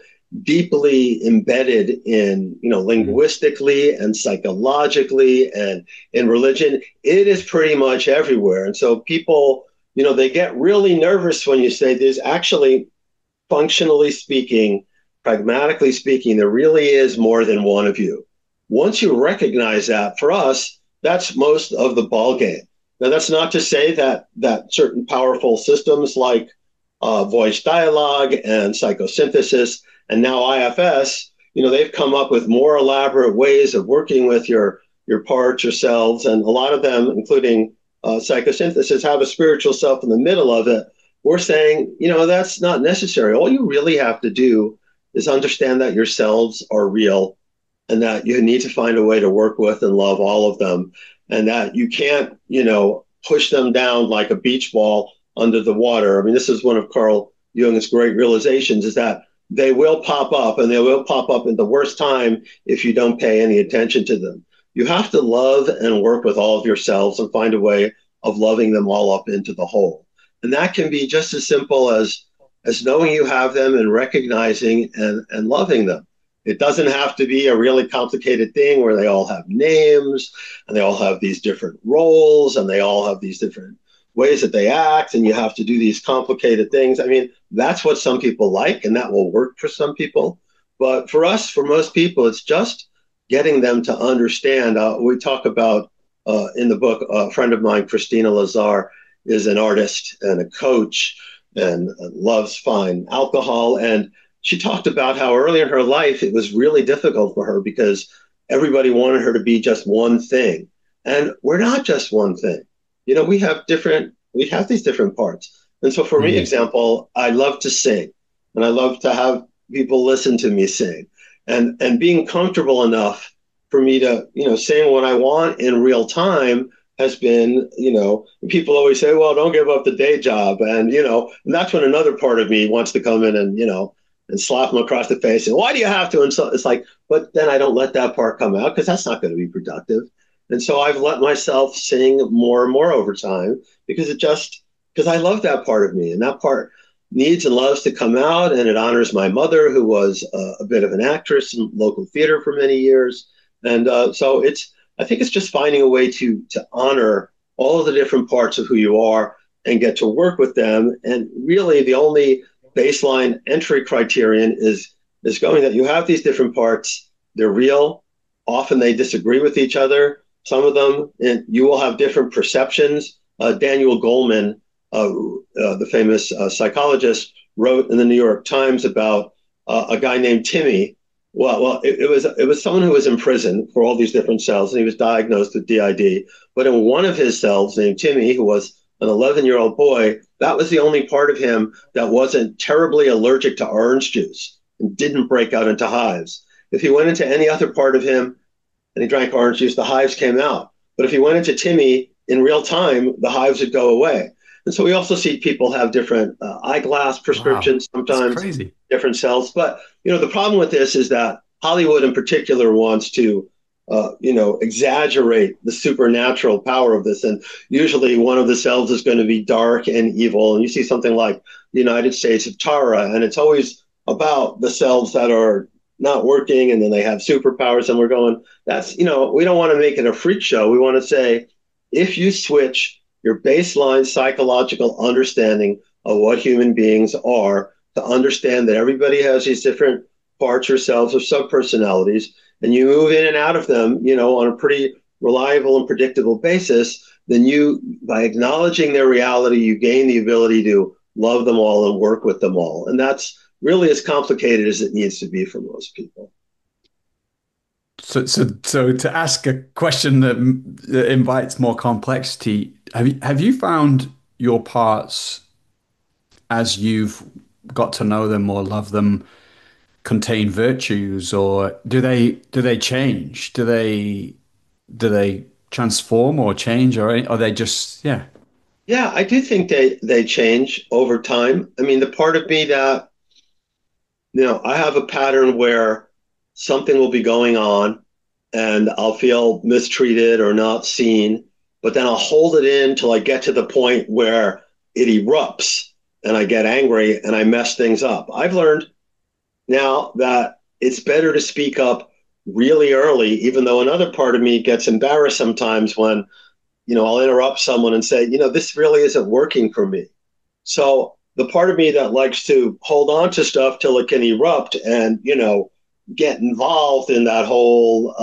deeply embedded in, linguistically and psychologically and in religion. It is pretty much everywhere. And so people, they get really nervous when you say there's actually, functionally speaking, pragmatically speaking, there really is more than one of you. Once you recognize that, for us, that's most of the ball game. Now, that's not to say that certain powerful systems like voice dialogue and psychosynthesis and now IFS, they've come up with more elaborate ways of working with your parts, yourselves, and a lot of them, including psychosynthesis, have a spiritual self in the middle of it. We're saying, that's not necessary. All you really have to do is understand that yourselves are real and that you need to find a way to work with and love all of them, and that you can't, push them down like a beach ball under the water. I mean, this is one of Carl Jung's great realizations, is that they will pop up, and they will pop up at the worst time if you don't pay any attention to them. You have to love and work with all of yourselves and find a way of loving them all up into the whole. And that can be just as simple as knowing you have them and recognizing and loving them. It doesn't have to be a really complicated thing where they all have names and they all have these different roles and they all have these different ways that they act, and you have to do these complicated things. I mean, that's what some people like, and that will work for some people. But for us, for most people, it's just getting them to understand. We talk about in the book, a friend of mine, Christina Lazar, is an artist and a coach and loves fine alcohol. And she talked about how early in her life, it was really difficult for her because everybody wanted her to be just one thing. And we're not just one thing. We have these different parts. And so for me, example, I love to sing, and I love to have people listen to me sing, and being comfortable enough for me to, sing what I want in real time has been, people always say, well, don't give up the day job. And, and that's when another part of me wants to come in and, and slap them across the face and, why do you have to? And so it's like, but then I don't let that part come out because that's not going to be productive. And so I've let myself sing more and more over time because I love that part of me, and that part needs and loves to come out. And it honors my mother, who was a bit of an actress in local theater for many years. And so I think it's just finding a way to honor all of the different parts of who you are and get to work with them. And really the only baseline entry criterion is going that you have these different parts. They're real. Often they disagree with each other. Some of them, and you will have different perceptions. Daniel Goleman, the famous psychologist, wrote in the New York Times about a guy named Timmy. Well, it was someone who was in prison for all these different cells, and he was diagnosed with DID. But in one of his cells, named Timmy, who was an 11-year-old boy, that was the only part of him that wasn't terribly allergic to orange juice and didn't break out into hives. If he went into any other part of him and he drank orange juice, the hives came out. But if he went into Timmy in real time, the hives would go away. And so we also see people have different eyeglass Wow, prescriptions, it's sometimes crazy. different cells. But the problem with this is that Hollywood, in particular, wants to exaggerate the supernatural power of this. And usually, one of the cells is going to be dark and evil. And you see something like the United States of Tara, and it's always about the cells that are not working, and then they have superpowers. And we're going, that's we don't want to make it a freak show. We want to say, if you switch your baseline psychological understanding of what human beings are to understand that everybody has these different parts or selves or subpersonalities, and you move in and out of them, on a pretty reliable and predictable basis, then by acknowledging their reality, you gain the ability to love them all and work with them all. And that's really as complicated as it needs to be for most people. So to ask a question that invites more complexity, have you found your parts as you've got to know them or love them contain virtues, or do they change? Do they transform or change, or are they just yeah? Yeah, I do think they change over time. I mean, the part of me that, I have a pattern where something will be going on and I'll feel mistreated or not seen, but then I'll hold it in till I get to the point where it erupts and I get angry and I mess things up. I've learned now that it's better to speak up really early, even though another part of me gets embarrassed sometimes when, I'll interrupt someone and say, this really isn't working for me. So the part of me that likes to hold on to stuff till it can erupt and, get involved in that whole,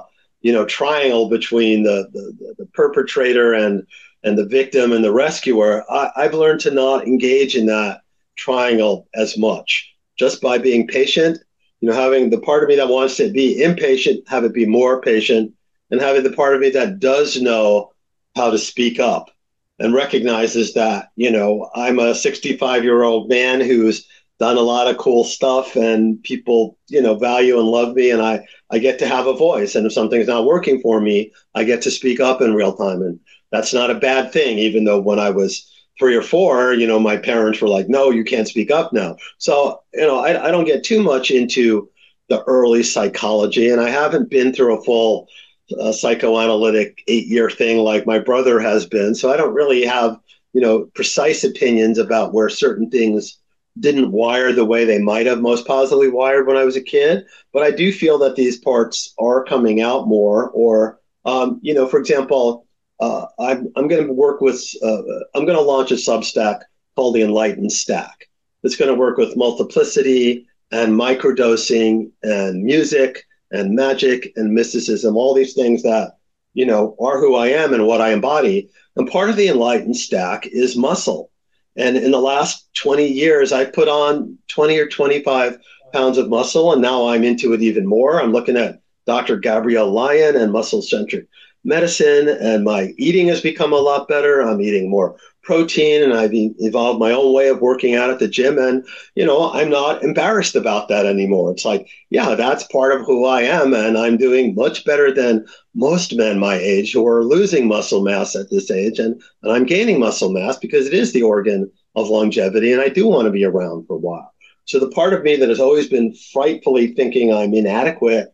triangle between the perpetrator and the victim and the rescuer, I've learned to not engage in that triangle as much, just by being patient, having the part of me that wants to be impatient, have it be more patient, and having the part of me that does know how to speak up and recognizes that, I'm a 65-year-old man who's done a lot of cool stuff and people, value and love me. And I get to have a voice. And if something's not working for me, I get to speak up in real time. And that's not a bad thing, even though when I was 3 or 4, my parents were like, no, you can't speak up now. So, I don't get too much into the early psychology, and I haven't been through a full psychoanalytic 8-year thing like my brother has been. So I don't really have, precise opinions about where certain things didn't wire the way they might have most positively wired when I was a kid. But I do feel that these parts are coming out more. Or, for example, I'm going to work with, I'm going to launch a Substack called the Enlightened Stack. It's going to work with multiplicity and microdosing and music and magic and mysticism, all these things that, are who I am and what I embody. And part of the Enlightened Stack is muscle. And in the last 20 years, I put on 20 or 25 pounds of muscle, and now I'm into it even more. I'm looking at Dr. Gabrielle Lyon and muscle centric medicine, and my eating has become a lot better. I'm eating more protein, and I've evolved my own way of working out at the gym. And, I'm not embarrassed about that anymore. It's like, yeah, that's part of who I am. And I'm doing much better than most men my age who are losing muscle mass at this age. And I'm gaining muscle mass because it is the organ of longevity. And I do want to be around for a while. So the part of me that has always been frightfully thinking I'm inadequate,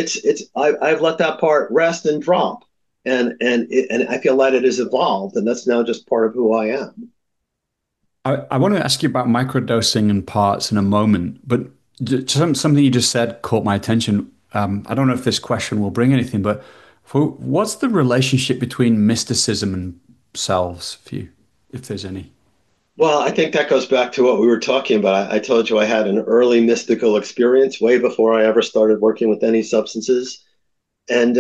I've let that part rest and drop. And I feel that it has evolved, and that's now just part of who I am. I want to ask you about microdosing and parts in a moment, but something you just said caught my attention. I don't know if this question will bring anything, but what's the relationship between mysticism and selves for you, if there's any? Well, I think that goes back to what we were talking about. I told you I had an early mystical experience way before I ever started working with any substances. And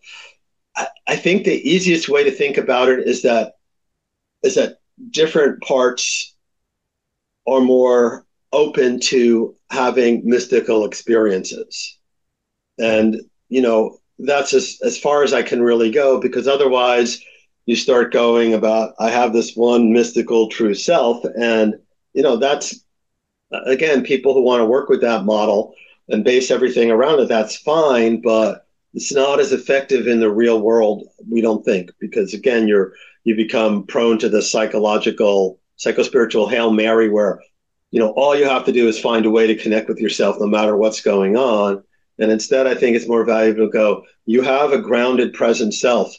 I think the easiest way to think about it is that different parts are more open to having mystical experiences. And, that's as far as I can really go, because otherwise, you start going about, I have this one mystical true self. And, that's, again, people who want to work with that model and base everything around it, that's fine. But it's not as effective in the real world, we don't think, because again, you become prone to the psychospiritual Hail Mary where, all you have to do is find a way to connect with yourself no matter what's going on. And instead, I think it's more valuable to go, you have a grounded present self.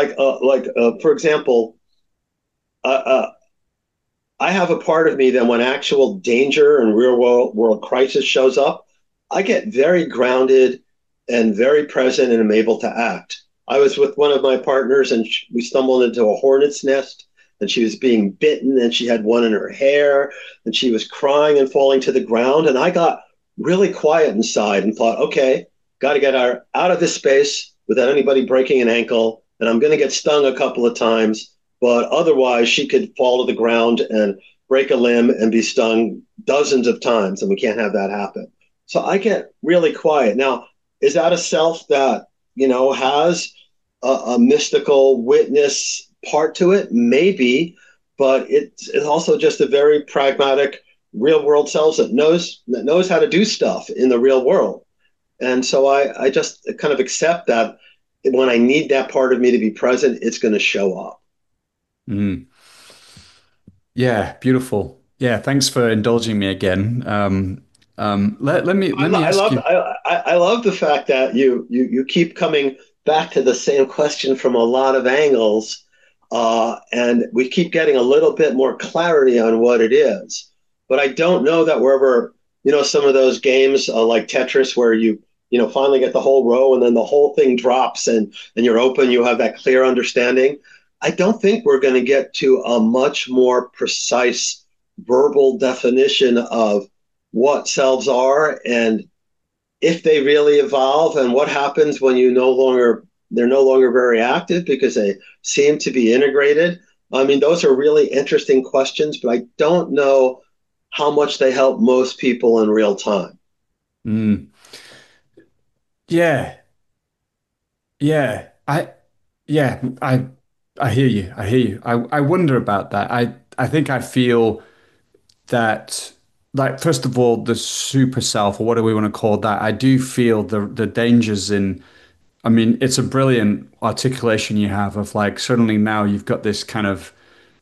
For example, uh, uh, I have a part of me that when actual danger and real world crisis shows up, I get very grounded and very present and am able to act. I was with one of my partners and we stumbled into a hornet's nest and she was being bitten and she had one in her hair and she was crying and falling to the ground. And I got really quiet inside and thought, okay, got to get her out of this space without anybody breaking an ankle. And I'm going to get stung a couple of times, but otherwise she could fall to the ground and break a limb and be stung dozens of times. And we can't have that happen. So I get really quiet. Now, is that a self that, has a mystical witness part to it? Maybe, but it's also just a very pragmatic real world self that knows how to do stuff in the real world. And so I just kind of accept that when I need that part of me to be present, it's going to show up. Mm. Yeah, beautiful. Yeah, thanks for indulging me again. Let me I ask love you. I love the fact that you keep coming back to the same question from a lot of angles, and we keep getting a little bit more clarity on what it is. But I don't know that we're ever, some of those games like Tetris where you finally get the whole row and then the whole thing drops and you're open, you have that clear understanding. I don't think we're going to get to a much more precise verbal definition of what selves are and if they really evolve and what happens when they're no longer very active because they seem to be integrated. I mean, those are really interesting questions, but I don't know how much they help most people in real time. Mm, yeah, yeah, I hear you. I hear you. I wonder about that. I think I feel that, like, first of all, the super self, or whatever we want to call that, I do feel the dangers in. I mean, it's a brilliant articulation you have of, like, suddenly now you've got this kind of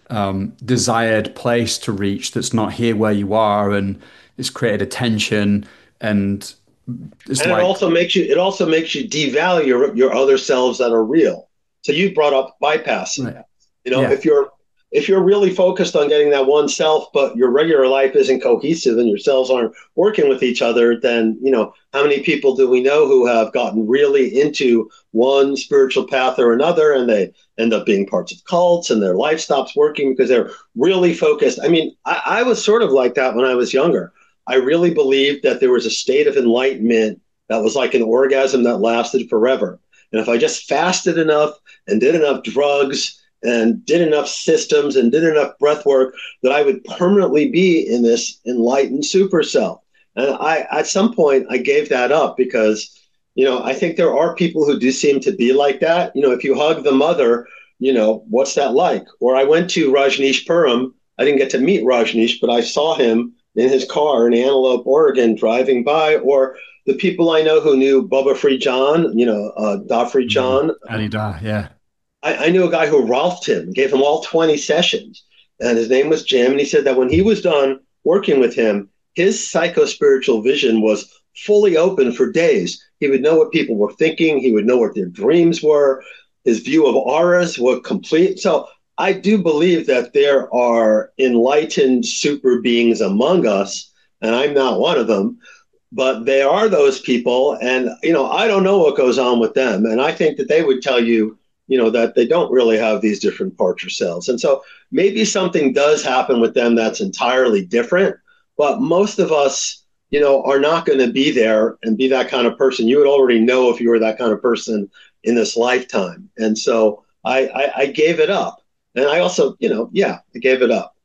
desired place to reach that's not here where you are, and it's created a tension, and it's And it like, also makes you devalue your other selves that are real. So you brought up bypassing. right, yeah, If you're really focused on getting that one self, but your regular life isn't cohesive and your cells aren't working with each other, then how many people do we know who have gotten really into one spiritual path or another, and they end up being parts of cults, and their life stops working because they're really focused. I mean, I was sort of like that when I was younger. I really believed that there was a state of enlightenment that was like an orgasm that lasted forever. And if I just fasted enough and did enough drugs and did enough systems and did enough breath work, that I would permanently be in this enlightened super self. And at some point, I gave that up because, I think there are people who do seem to be like that. If you hug the mother, what's that like? Or I went to Rajneeshpuram. I didn't get to meet Rajneesh, but I saw him in his car in Antelope, Oregon, driving by. Or the people I know who knew Bubba Free John, Dafri John. Alida, yeah. I knew a guy who Ralphed him, gave him all 20 sessions, and his name was Jim. And he said that when he was done working with him, his psycho-spiritual vision was fully open for days. He would know what people were thinking. He would know what their dreams were. His view of auras were complete. So I do believe that there are enlightened super beings among us, and I'm not one of them, but they are those people. And, I don't know what goes on with them. And I think that they would tell you, that they don't really have these different parts or cells. And so maybe something does happen with them that's entirely different. But most of us, are not going to be there and be that kind of person. You would already know if you were that kind of person in this lifetime. And so I gave it up. And I also, yeah, I gave it up.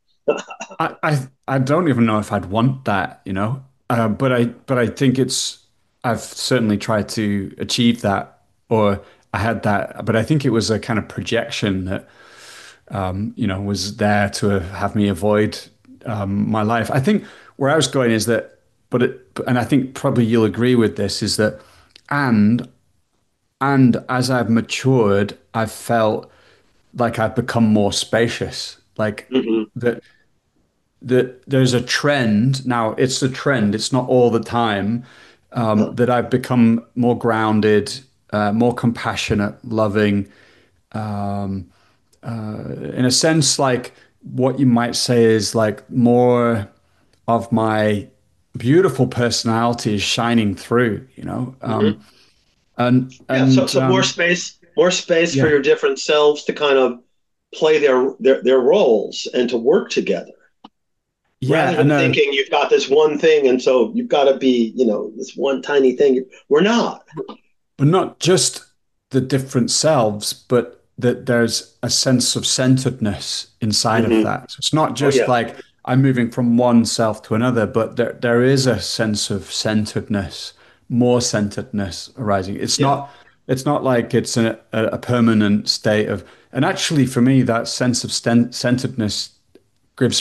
I don't even know if I'd want that, but I think I've certainly tried to achieve that, or I had that, but I think it was a kind of projection that was there to have me avoid my life. I think where I was going is that, and I think probably you'll agree with this, is that, and and as I've matured, I've felt like I've become more spacious. Like Hmm. that there's a trend now. It's a trend. It's not all the time Yeah. that I've become more grounded, more compassionate, loving. Um, in a sense, like what you might say is like more of my beautiful personality is shining through. Hmm. And Yeah. So, and so more space for yeah, your different selves to kind of play their roles and to work together, yeah, rather than and thinking you've got this one thing and so you've got to be, this one tiny thing. We're not. but not just the different selves, but that there's a sense of centeredness inside of Hmm. that. So it's not Oh just yeah. like I'm moving from one self to another, but there is a sense of centeredness, more centeredness arising. Yeah. It's not like it's a permanent state of, and actually for me, that sense of centeredness gives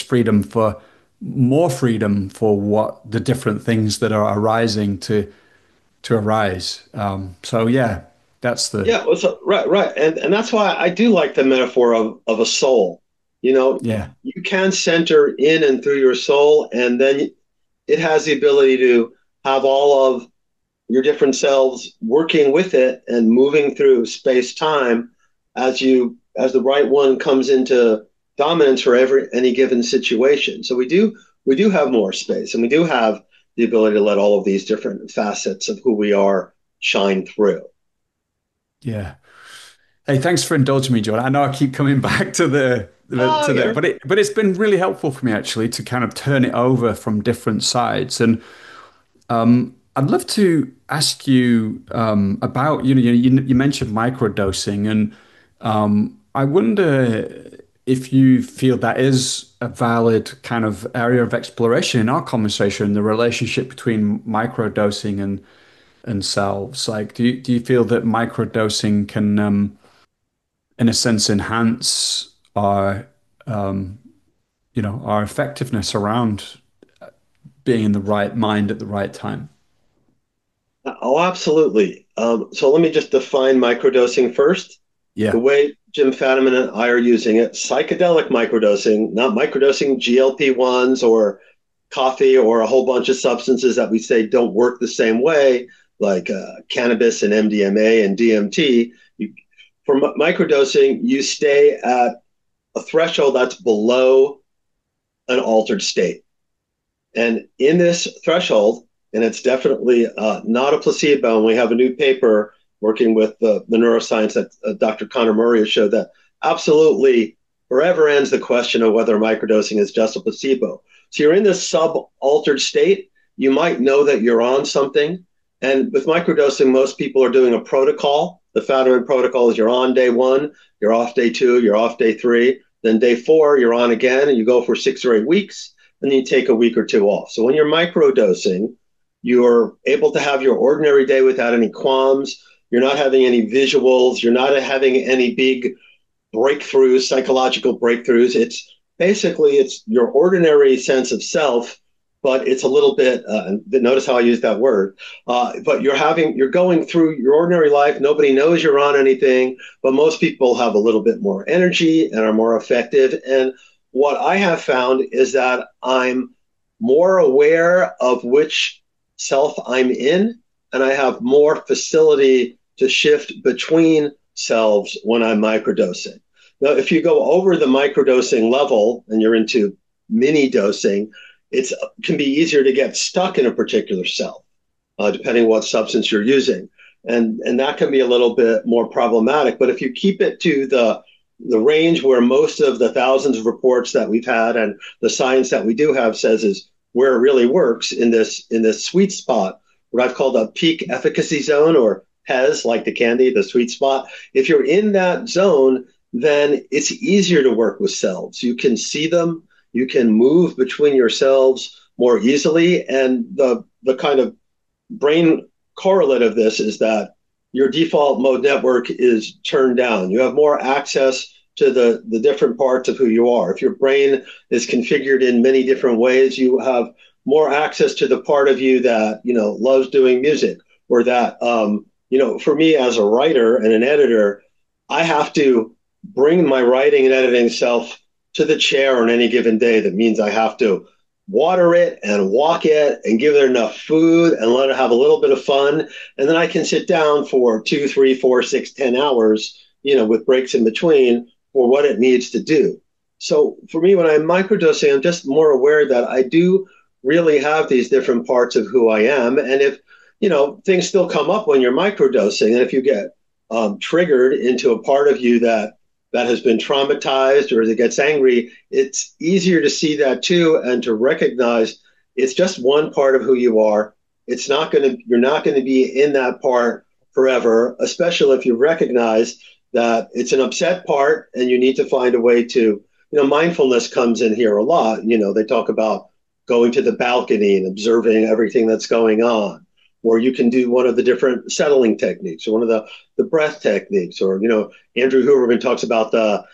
more freedom for what the different things that are arising to arise. So yeah, that's the Yeah, well, so, right, and that's why I do like the metaphor of a soul. yeah, You can center in and through your soul, and then it has the ability to have all of your different selves working with it and moving through space time as the right one comes into dominance for every any given situation. So we do have more space, and we do have the ability to let all of these different facets of who we are shine through. yeah. Hey, thanks for indulging me, John. I know I keep coming back Oh, to the, yeah. but it's been really helpful for me actually to kind of turn it over from different sides. And I'd love to ask you about you mentioned microdosing, and I wonder if you feel that is a valid kind of area of exploration in our conversation, the relationship between microdosing and selves. Like, do you feel that microdosing can, in a sense, enhance our our effectiveness around being in the right mind at the right time? Oh, absolutely. So let me just define microdosing first. The Yeah. way Jim Fadiman and I are using it, psychedelic microdosing, not microdosing GLP-1s or coffee or a whole bunch of substances that we say don't work the same way, like cannabis and MDMA and DMT. For microdosing, you stay at a threshold that's below an altered state. And in this threshold, and it's definitely not a placebo, and we have a new paper working with the neuroscience that Dr. Connor Murray has showed that absolutely forever ends the question of whether microdosing is just a placebo. So you're in this sub-altered state. You might know that you're on something. And with microdosing, most people are doing a protocol. The Fadiman protocol is you're on day one, you're off day two, you're off day three. Then day four, you're on again, and you go for 6 or 8 weeks, and then you take a week or two off. So when you're microdosing, you're able to have your ordinary day without any qualms. You're not having any visuals. You're not having any big breakthroughs, psychological breakthroughs. It's your ordinary sense of self, but it's a little bit. Notice how I use that word. But you're going through your ordinary life. Nobody knows you're on anything, but most people have a little bit more energy and are more effective. And what I have found is that I'm more aware of which self I'm in, and I have more facility to shift between selves when I'm microdosing. Now, if you go over the microdosing level and you're into mini dosing, it can be easier to get stuck in a particular self, depending what substance you're using. And that can be a little bit more problematic. But if you keep it to the range where most of the thousands of reports that we've had and the science that we do have says is where it really works in this sweet spot, what I've called a peak efficacy zone, or PEZ, like the candy, the sweet spot. If you're in that zone, then it's easier to work with selves. You can see them, you can move between yourselves more easily, and the kind of brain correlate of this is that your default mode network is turned down. You have more access to the different parts of who you are. If your brain is configured in many different ways, you have more access to the part of you that, loves doing music, or that, for me as a writer and an editor, I have to bring my writing and editing self to the chair on any given day. That means I have to water it and walk it and give it enough food and let it have a little bit of fun. And then I can sit down for 2, 3, 4, 6, 10 hours, with breaks in between for what it needs to do. So for me, when I'm microdosing, I'm just more aware that I do really have these different parts of who I am. And if, things still come up when you're microdosing, and if you get triggered into a part of you that has been traumatized or that gets angry, it's easier to see that too and to recognize it's just one part of who you are. You're not going to be in that part forever, especially if you recognize that it's an upset part and you need to find a way to, mindfulness comes in here a lot. They talk about going to the balcony and observing everything that's going on. Or you can do one of the different settling techniques, or one of the breath techniques, or Andrew Huberman talks about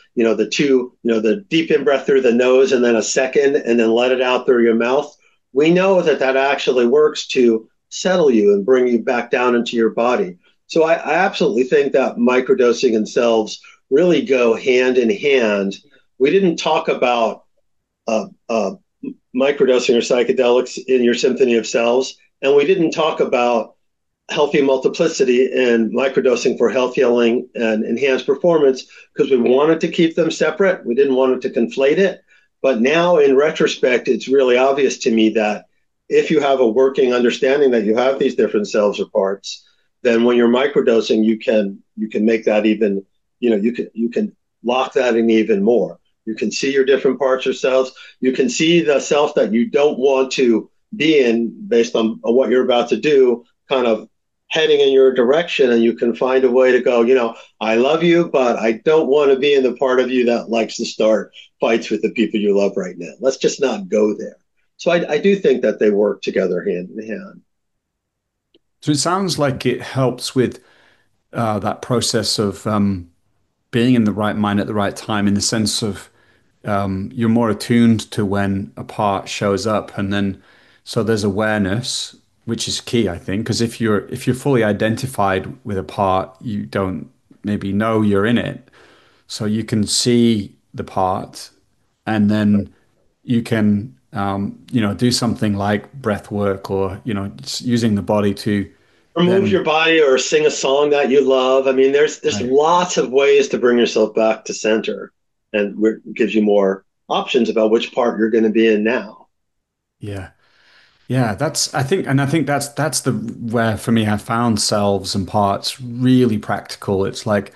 the deep in breath through the nose and then a second and then let it out through your mouth. We know that actually works to settle you and bring you back down into your body. So I absolutely think that microdosing and selves really go hand in hand. We didn't talk about microdosing or psychedelics in your Symphony of Selves. And we didn't talk about healthy multiplicity and microdosing for health healing and enhanced performance because we wanted to keep them separate. We didn't want it to conflate it. But now in retrospect, it's really obvious to me that if you have a working understanding that you have these different selves or parts, then when you're microdosing, you can make that even, you can lock that in even more. You can see your different parts or selves. You can see the self that you don't want to be in based on what you're about to do, kind of heading in your direction, and you can find a way to go, I love you, but I don't want to be in the part of you that likes to start fights with the people you love right now. Let's just not go there. So I do think that they work together hand in hand. So it sounds like it helps with that process of being in the right mind at the right time, in the sense of you're more attuned to when a part shows up, and then so there's awareness, which is key, I think, because if you're fully identified with a part, you don't maybe know you're in it, so you can see the part, and then you can do something like breath work, or just using the body to Or move then your body or sing a song that you love. I mean, there's right. lots of ways to bring yourself back to center, and it gives you more options about which part you're going to be in now. Yeah. Yeah, I think that's the where for me I found selves and parts really practical. It's like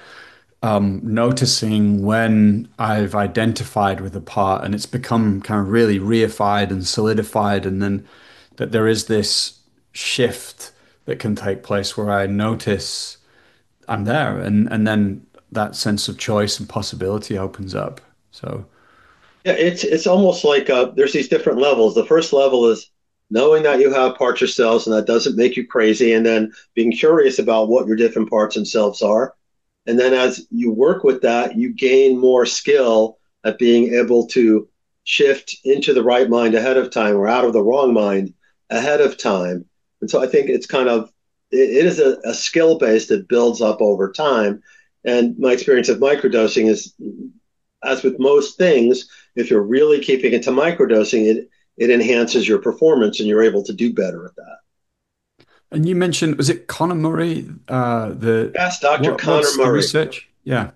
noticing when I've identified with a part and it's become kind of really reified and solidified, and then that there is this shift that can take place where I notice I'm there, and then that sense of choice and possibility opens up. So Yeah, it's almost like there's these different levels. The first level is knowing that you have parts or selves, and that doesn't make you crazy, and then being curious about what your different parts and selves are. And then as you work with that, you gain more skill at being able to shift into the right mind ahead of time, or out of the wrong mind ahead of time. And so I think it's kind of it is a skill base that builds up over time. And my experience of microdosing is, as with most things, if you're really keeping it to microdosing, it enhances your performance and you're able to do better at that. and you mentioned, was it Connor Murray? The Yes, Dr. Connor what's the Murray. research? Yeah.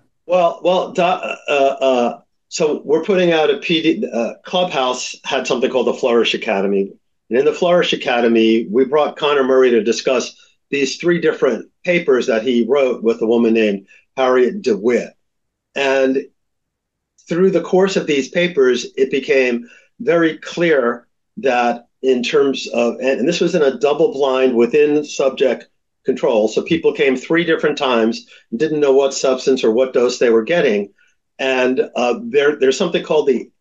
So we're putting out a PD. Clubhouse had something called the Flourish Academy, and in the Flourish Academy, we brought Connor Murray to discuss these three different papers that he wrote with a woman named Harriet DeWitt. And through the course of these papers, it became very clear that in terms of, and this was in a double blind within subject control. So people came three different times, didn't know what substance or what dose they were getting. And there's something called the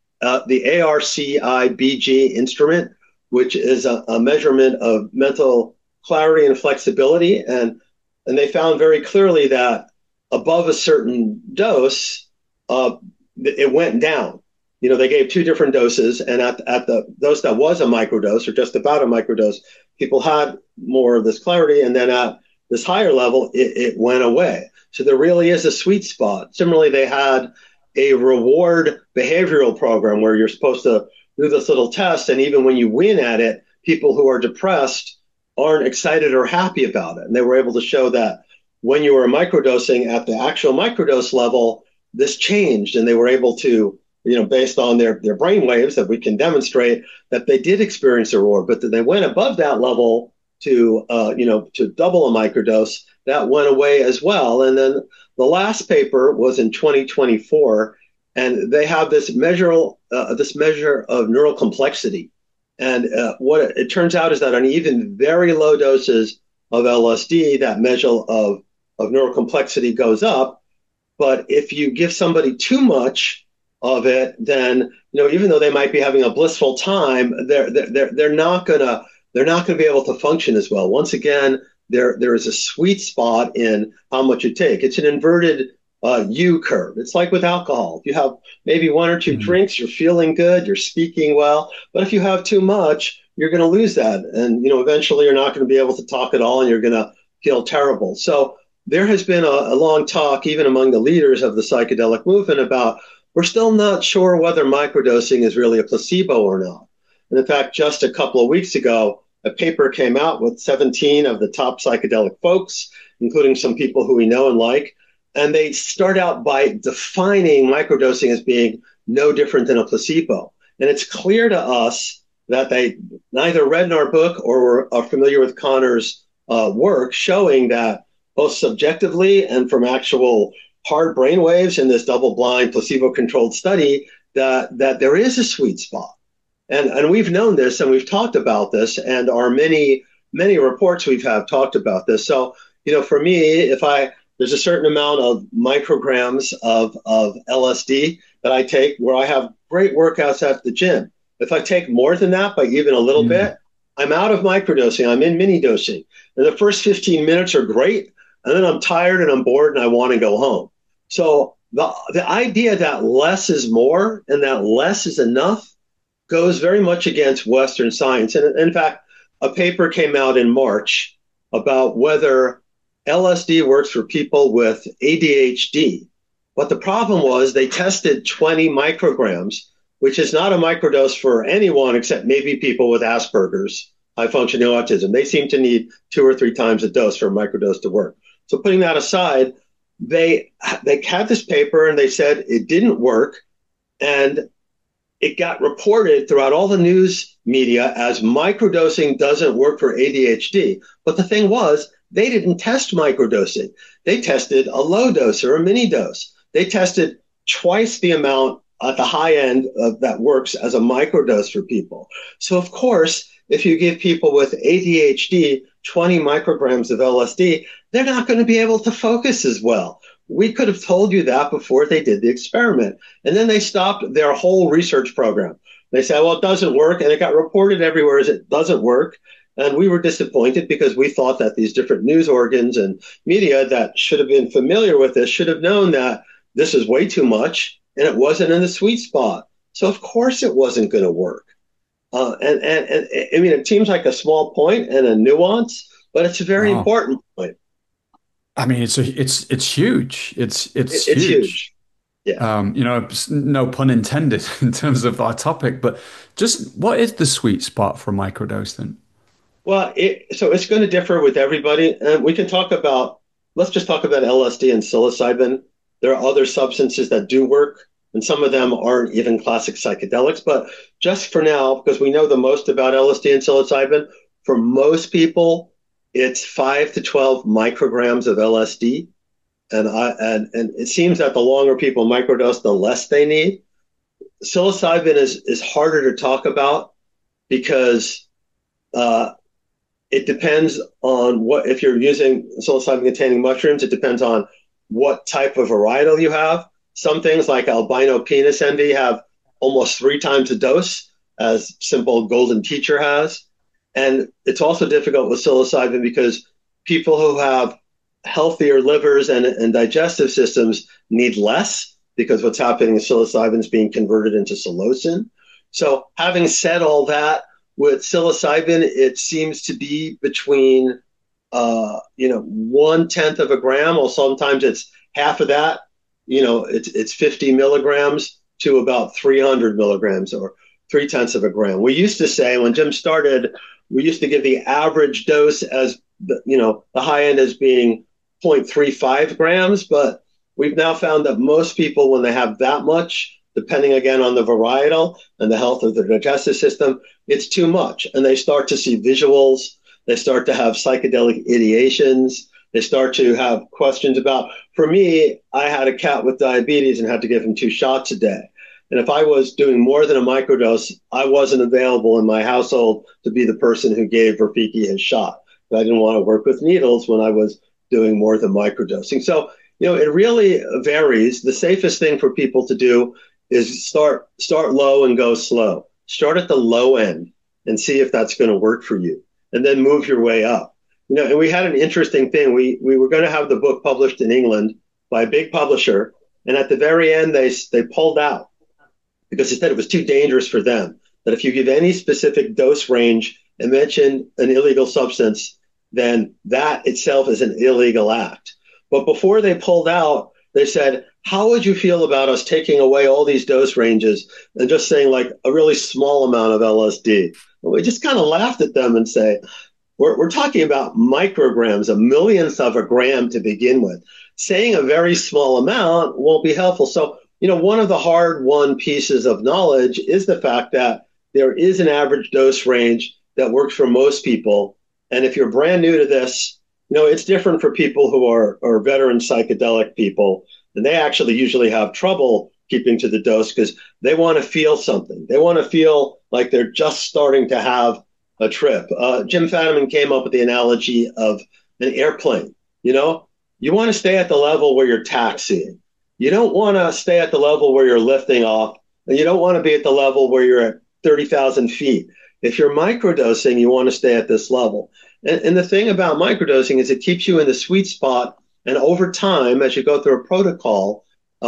ARCIBG instrument, which is a measurement of mental clarity and flexibility. And they found very clearly that above a certain dose, it went down. They gave two different doses, and at the dose that was a microdose or just about a microdose, people had more of this clarity, and then at this higher level, it went away. So there really is a sweet spot. Similarly, they had a reward behavioral program where you're supposed to do this little test, and even when you win at it, people who are depressed aren't excited or happy about it. And they were able to show that when you were microdosing at the actual microdose level, this changed, and they were able to, based on their brain waves that we can demonstrate that they did experience a reward, but then they went above that level to, to double a microdose, that went away as well. And then the last paper was in 2024, and they have this measure of neural complexity. And what it turns out is that on even very low doses of LSD, that measure of neural complexity goes up. But if you give somebody too much of it, then even though they might be having a blissful time, they're not gonna be able to function as well. Once again, there is a sweet spot in how much you take. It's an inverted U curve. It's like with alcohol. If you have maybe one or two drinks, you're feeling good, you're speaking well. But if you have too much, you're going to lose that, and eventually you're not going to be able to talk at all, and you're going to feel terrible. So there has been a long talk, even among the leaders of the psychedelic movement, about we're still not sure whether microdosing is really a placebo or not. And in fact, just a couple of weeks ago, a paper came out with 17 of the top psychedelic folks, including some people who we know and like, and they start out by defining microdosing as being no different than a placebo. And it's clear to us that they neither read in our book or are familiar with Connor's work, showing that both subjectively and from actual hard brain waves in this double-blind, placebo-controlled study, that there is a sweet spot. And we've known this, and we've talked about this, and our many reports we've talked about this. So, for me, there's a certain amount of micrograms of LSD that I take where I have great workouts at the gym. If I take more than that by even a little bit, I'm out of microdosing. I'm in mini dosing. And the first 15 minutes are great. And then I'm tired and I'm bored and I want to go home. So the idea that less is more and that less is enough goes very much against Western science. And in fact, a paper came out in March about whether LSD works for people with ADHD. But the problem was they tested 20 micrograms, which is not a microdose for anyone except maybe people with Asperger's, high functioning autism. They seem to need 2 or 3 times a dose for a microdose to work. So putting that aside, they had this paper and they said it didn't work, and it got reported throughout all the news media as microdosing doesn't work for ADHD. But the thing was, they didn't test microdosing. They tested a low dose or a mini dose. They tested twice the amount at the high end of that works as a microdose for people. So of course, if you give people with ADHD 20 micrograms of LSD, they're not going to be able to focus as well. We could have told you that before they did the experiment. And then they stopped their whole research program. They said, well, it doesn't work. And it got reported everywhere as it doesn't work. And we were disappointed because we thought that these different news organs and media that should have been familiar with this should have known that this is way too much and it wasn't in the sweet spot. So of course it wasn't going to work. And I mean, it seems like a small point and a nuance, but it's a very important point. I mean, it's huge. It's huge. Yeah. No pun intended in terms of our topic, but just what is the sweet spot for microdose then? Well, so it's going to differ with everybody. And we can let's just talk about LSD and psilocybin. There are other substances that do work, and some of them aren't even classic psychedelics. But just for now, because we know the most about LSD and psilocybin, for most people, it's 5 to 12 micrograms of LSD. And it seems that the longer people microdose, the less they need. Psilocybin is harder to talk about because it depends on if you're using psilocybin containing mushrooms, it depends on what type of varietal you have. Some things like albino penis envy have almost 3 times the dose as simple golden teacher has. And it's also difficult with psilocybin because people who have healthier livers and digestive systems need less because what's happening is psilocybin is being converted into psilocin. So, having said all that, with psilocybin, it seems to be between 1/10 of a gram, or sometimes it's half of that. It's 50 milligrams to about 300 milligrams, or 3/10 of a gram. We used to say when Jim started, we used to give the average dose as the high end as being 0.35 grams, but we've now found that most people, when they have that much, depending again on the varietal and the health of their digestive system, it's too much. And they start to see visuals, they start to have psychedelic ideations, they start to have questions about, for me, I had a cat with diabetes and had to give him 2 shots a day. And if I was doing more than a microdose, I wasn't available in my household to be the person who gave Rafiki his shot. I didn't want to work with needles when I was doing more than microdosing. So, it really varies. The safest thing for people to do is start low and go slow. Start at the low end and see if that's going to work for you, and then move your way up. And we had an interesting thing. We were going to have the book published in England by a big publisher, and at the very end they pulled out because they said it was too dangerous for them. That if you give any specific dose range and mention an illegal substance, then that itself is an illegal act. But before they pulled out, they said, how would you feel about us taking away all these dose ranges and just saying like a really small amount of LSD? And we just kind of laughed at them and say, we're talking about micrograms, a millionth of a gram to begin with. Saying a very small amount won't be helpful. So, one of the hard won pieces of knowledge is the fact that there is an average dose range that works for most people. And if you're brand new to this, it's different for people who are veteran psychedelic people. And they actually usually have trouble keeping to the dose because they want to feel something. They want to feel like they're just starting to have a trip. Jim Fadiman came up with the analogy of an airplane. You want to stay at the level where you're taxiing. You don't want to stay at the level where you're lifting off, and you don't want to be at the level where you're at 30,000 feet. If you're microdosing, you want to stay at this level. And the thing about microdosing is it keeps you in the sweet spot. And over time, as you go through a protocol,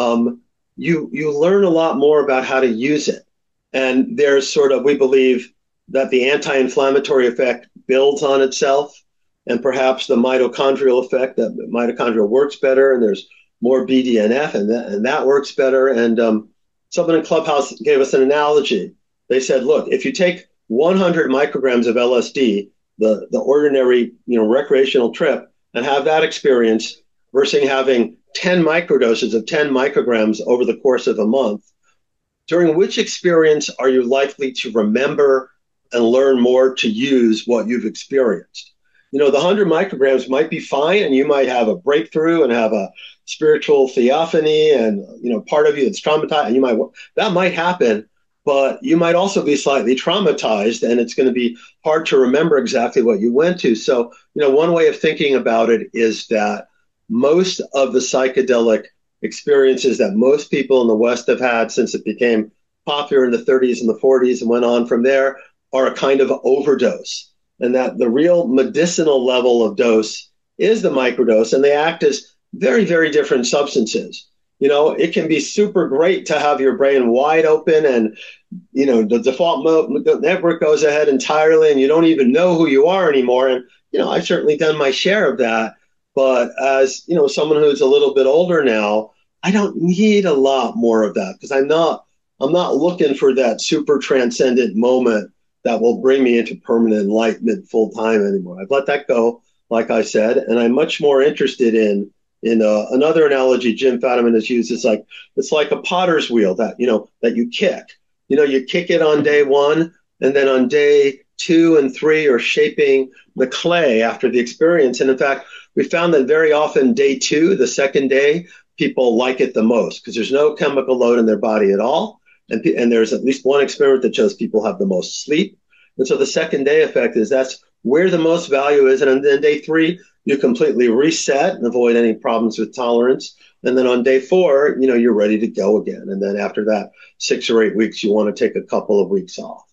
you learn a lot more about how to use it. And there's we believe that the anti-inflammatory effect builds on itself, and perhaps the mitochondrial effect, that mitochondria works better, and there's more BDNF, and that works better. And someone in Clubhouse gave us an analogy. They said, look, if you take 100 micrograms of LSD, the ordinary recreational trip, and have that experience versus having 10 microdoses of 10 micrograms over the course of a month, during which experience are you likely to remember and learn more to use what you've experienced? The 100 micrograms might be fine, and you might have a breakthrough and have a spiritual theophany, and part of you that's traumatized, and that might happen, but you might also be slightly traumatized, and it's going to be hard to remember exactly what you went to. So, one way of thinking about it is that most of the psychedelic experiences that most people in the West have had since it became popular in the 30s and the 40s and went on from there are a kind of overdose, and that the real medicinal level of dose is the microdose, and they act as very, very different substances. It can be super great to have your brain wide open, and the default network goes ahead entirely, and you don't even know who you are anymore. And I've certainly done my share of that. But as someone who's a little bit older now, I don't need a lot more of that, because I'm not looking for that super transcendent moment that will bring me into permanent enlightenment full time anymore. I've let that go, like I said, and I'm much more interested in another analogy Jim Fadiman has used. It's like a potter's wheel that you kick. You kick it on day one, and then on day 2 and 3 are shaping the clay after the experience. And in fact, we found that very often day 2, the second day, people like it the most because there's no chemical load in their body at all. And there's at least one experiment that shows people have the most sleep. And so the second day effect is that's where the most value is. And then day 3, you completely reset and avoid any problems with tolerance. And then on day 4, you're ready to go again. And then after that, 6 or 8 weeks, you want to take a couple of weeks off.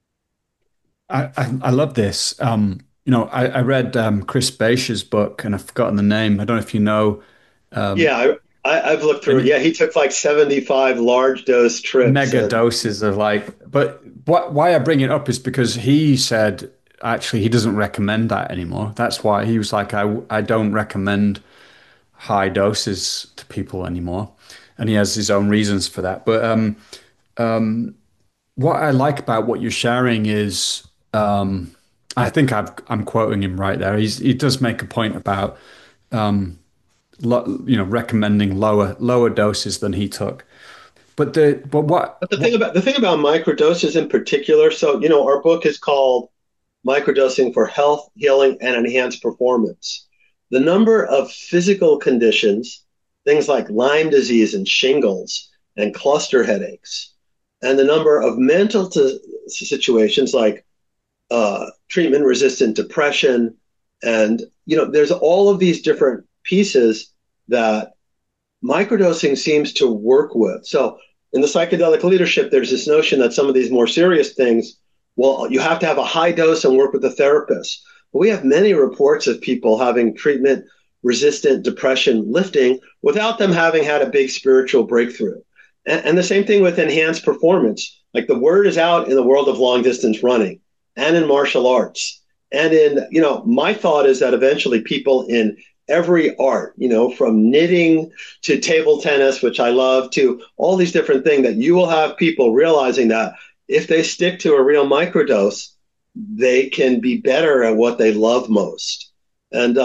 I love this. I read Chris Bache's book, and I've forgotten the name. I don't know if you know. Yeah, I've looked through it. And Yeah, he took like 75 large dose trips. mega And doses of like, but why I bring it up is because he said actually he doesn't recommend that anymore. That's why he was like, I don't recommend high doses to people anymore. And he has his own reasons for that. But what I like about what you're sharing is, I think I'm quoting him right there. He does make a point about, recommending lower doses than he took. But but the what thing about microdoses in particular, so our book is called Microdosing for Health, Healing, and Enhanced Performance. The number of physical conditions, things like Lyme disease and shingles and cluster headaches, and the number of mental situations like treatment resistant depression. And, there's all of these different pieces that microdosing seems to work with. So in the psychedelic leadership, there's this notion that some of these more serious things, well, you have to have a high dose and work with a therapist. But we have many reports of people having treatment resistant depression lifting without them having had a big spiritual breakthrough. And the same thing with enhanced performance. Like the word is out in the world of long distance running and in martial arts. And my thought is that eventually people in every art, from knitting to table tennis, which I love, to all these different things, that you will have people realizing that if they stick to a real microdose, they can be better at what they love most. And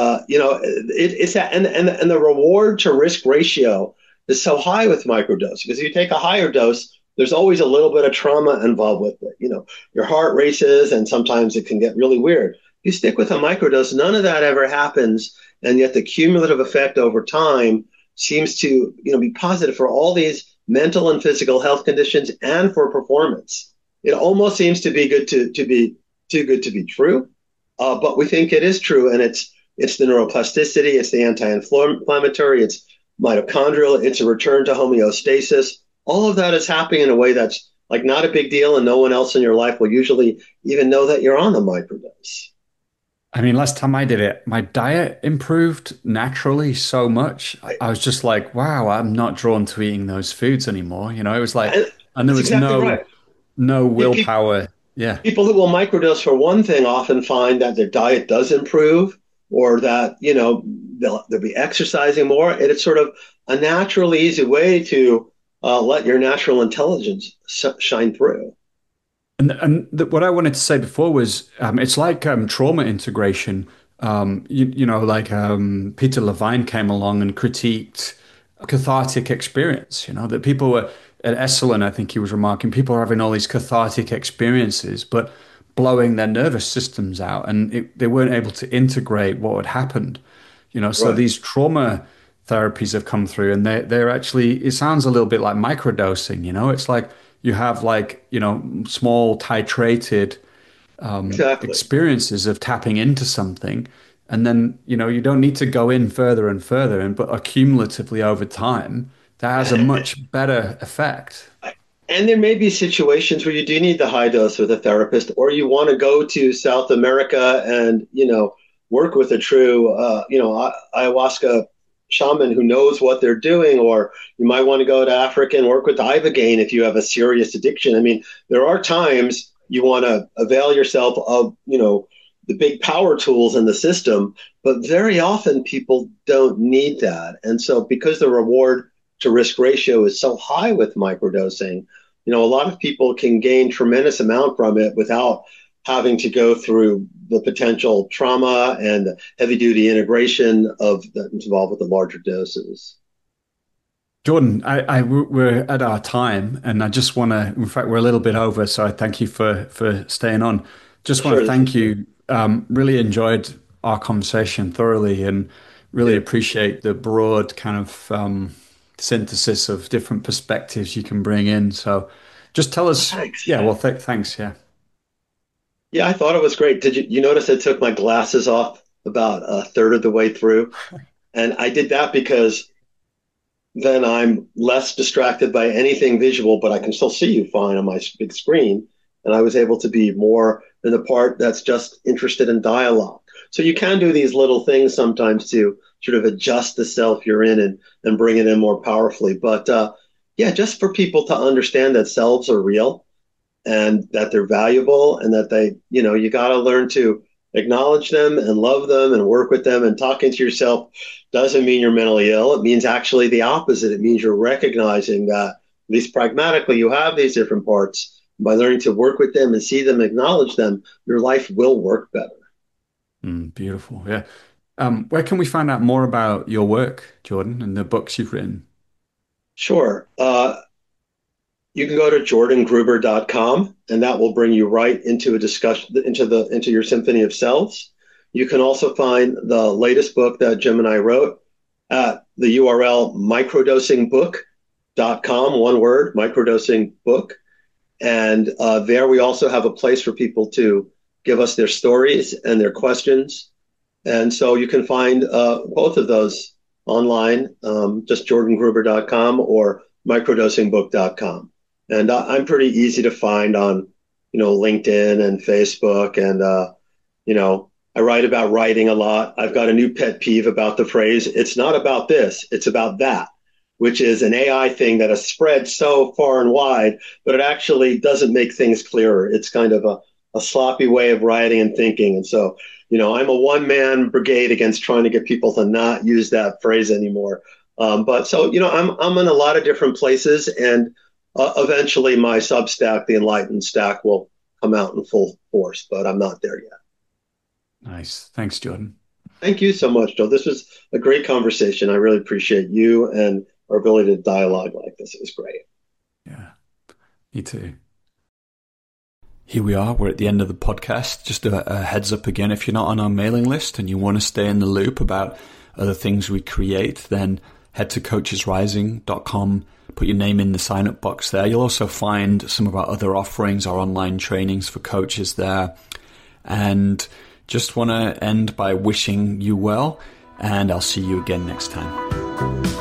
it's that, and the reward to risk ratio is so high with microdose, because if you take a higher dose, there's always a little bit of trauma involved with it. Your heart races, and sometimes it can get really weird. You stick with a microdose, none of that ever happens, and yet the cumulative effect over time seems to be positive for all these mental and physical health conditions and for performance. It almost seems to be good to be too good to be true, but we think it is true, and it's the neuroplasticity, it's the anti-inflammatory, it's mitochondrial, it's a return to homeostasis. All of that is happening in a way that's like not a big deal, and no one else in your life will usually even know that you're on the microdose. I mean, last time I did it, my diet improved naturally so much. Right? I was just like, wow, I'm not drawn to eating those foods anymore. It was like, And and there that's was exactly right. no Pe- willpower. Yeah. People who will microdose for one thing often find that their diet does improve, or that they'll be exercising more, and it's sort of a natural, easy way to let your natural intelligence shine through. What I wanted to say before was, it's like trauma integration. Like Peter Levine came along and critiqued cathartic experience. That people were at Esalen, I think he was remarking, people are having all these cathartic experiences, but blowing their nervous systems out, and they weren't able to integrate what had happened. So Right. these trauma therapies have come through, and they're actually, it sounds a little bit like microdosing. It's like you have like small titrated Exactly. experiences of tapping into something, and then you don't need to go in further and further, and but accumulatively over time that has a much better effect. And there may be situations where you do need the high dose with a therapist, or you want to go to South America and, work with a true, ayahuasca shaman who knows what they're doing, or you might want to go to Africa and work with Ibogaine if you have a serious addiction. I mean, there are times you want to avail yourself of, the big power tools in the system, but very often people don't need that. And so because the reward to risk ratio is so high with microdosing, a lot of people can gain tremendous amount from it without having to go through the potential trauma and the heavy duty integration of that's involved with the larger doses. Jordan, we're at our time, and I just want to. In fact, we're a little bit over, so I thank you for staying on. Just want Sure, to this is thank great. you. Really enjoyed our conversation thoroughly, and really Yeah, appreciate the broad kind of synthesis of different perspectives you can bring in. So, just tell us. thanks. Yeah, well, thanks. Yeah. Yeah, I thought it was great. Did you notice I took my glasses off about a third of the way through? And I did that because then I'm less distracted by anything visual, but I can still see you fine on my big screen. And I was able to be more in the part that's just interested in dialogue. So you can do these little things sometimes to sort of adjust the self you're in and bring it in more powerfully. But yeah, just for people to understand that selves are real and that they're valuable and that they, you got to learn to acknowledge them and love them and work with them. And talking to yourself doesn't mean you're mentally ill. It means actually the opposite. It means you're recognizing that, at least pragmatically, you have these different parts. By learning to work with them and see them, acknowledge them, your life will work better. Beautiful. Yeah. Where can we find out more about your work, Jordan, and the books you've written? Sure. You can go to jordangruber.com, and that will bring you right into a discussion into your symphony of selves. You can also find the latest book that Jim and I wrote at the URL microdosingbook.com, one word, microdosing book. And there we also have a place for people to give us their stories and their questions. And so you can find both of those online, just jordangruber.com or microdosingbook.com. And I'm pretty easy to find on, LinkedIn and Facebook. And, I write about writing a lot. I've got a new pet peeve about the phrase, it's not about this, it's about that, which is an AI thing that has spread so far and wide, but it actually doesn't make things clearer. It's kind of a sloppy way of writing and thinking. And so, I'm a one-man brigade against trying to get people to not use that phrase anymore. But so, I'm in a lot of different places, and eventually my Substack, the Enlightened Stack, will come out in full force, but I'm not there yet. Nice. Thanks, Jordan. Thank you so much, Joe. This was a great conversation. I really appreciate you and our ability to dialogue like this. It was great. Yeah, me too. Here we are. We're at the end of the podcast. Just a heads up again, if you're not on our mailing list and you want to stay in the loop about other things we create, then head to coachesrising.com, put your name in the sign up box there. You'll also find some of our other offerings, our online trainings for coaches there. And just want to end by wishing you well, and I'll see you again next time.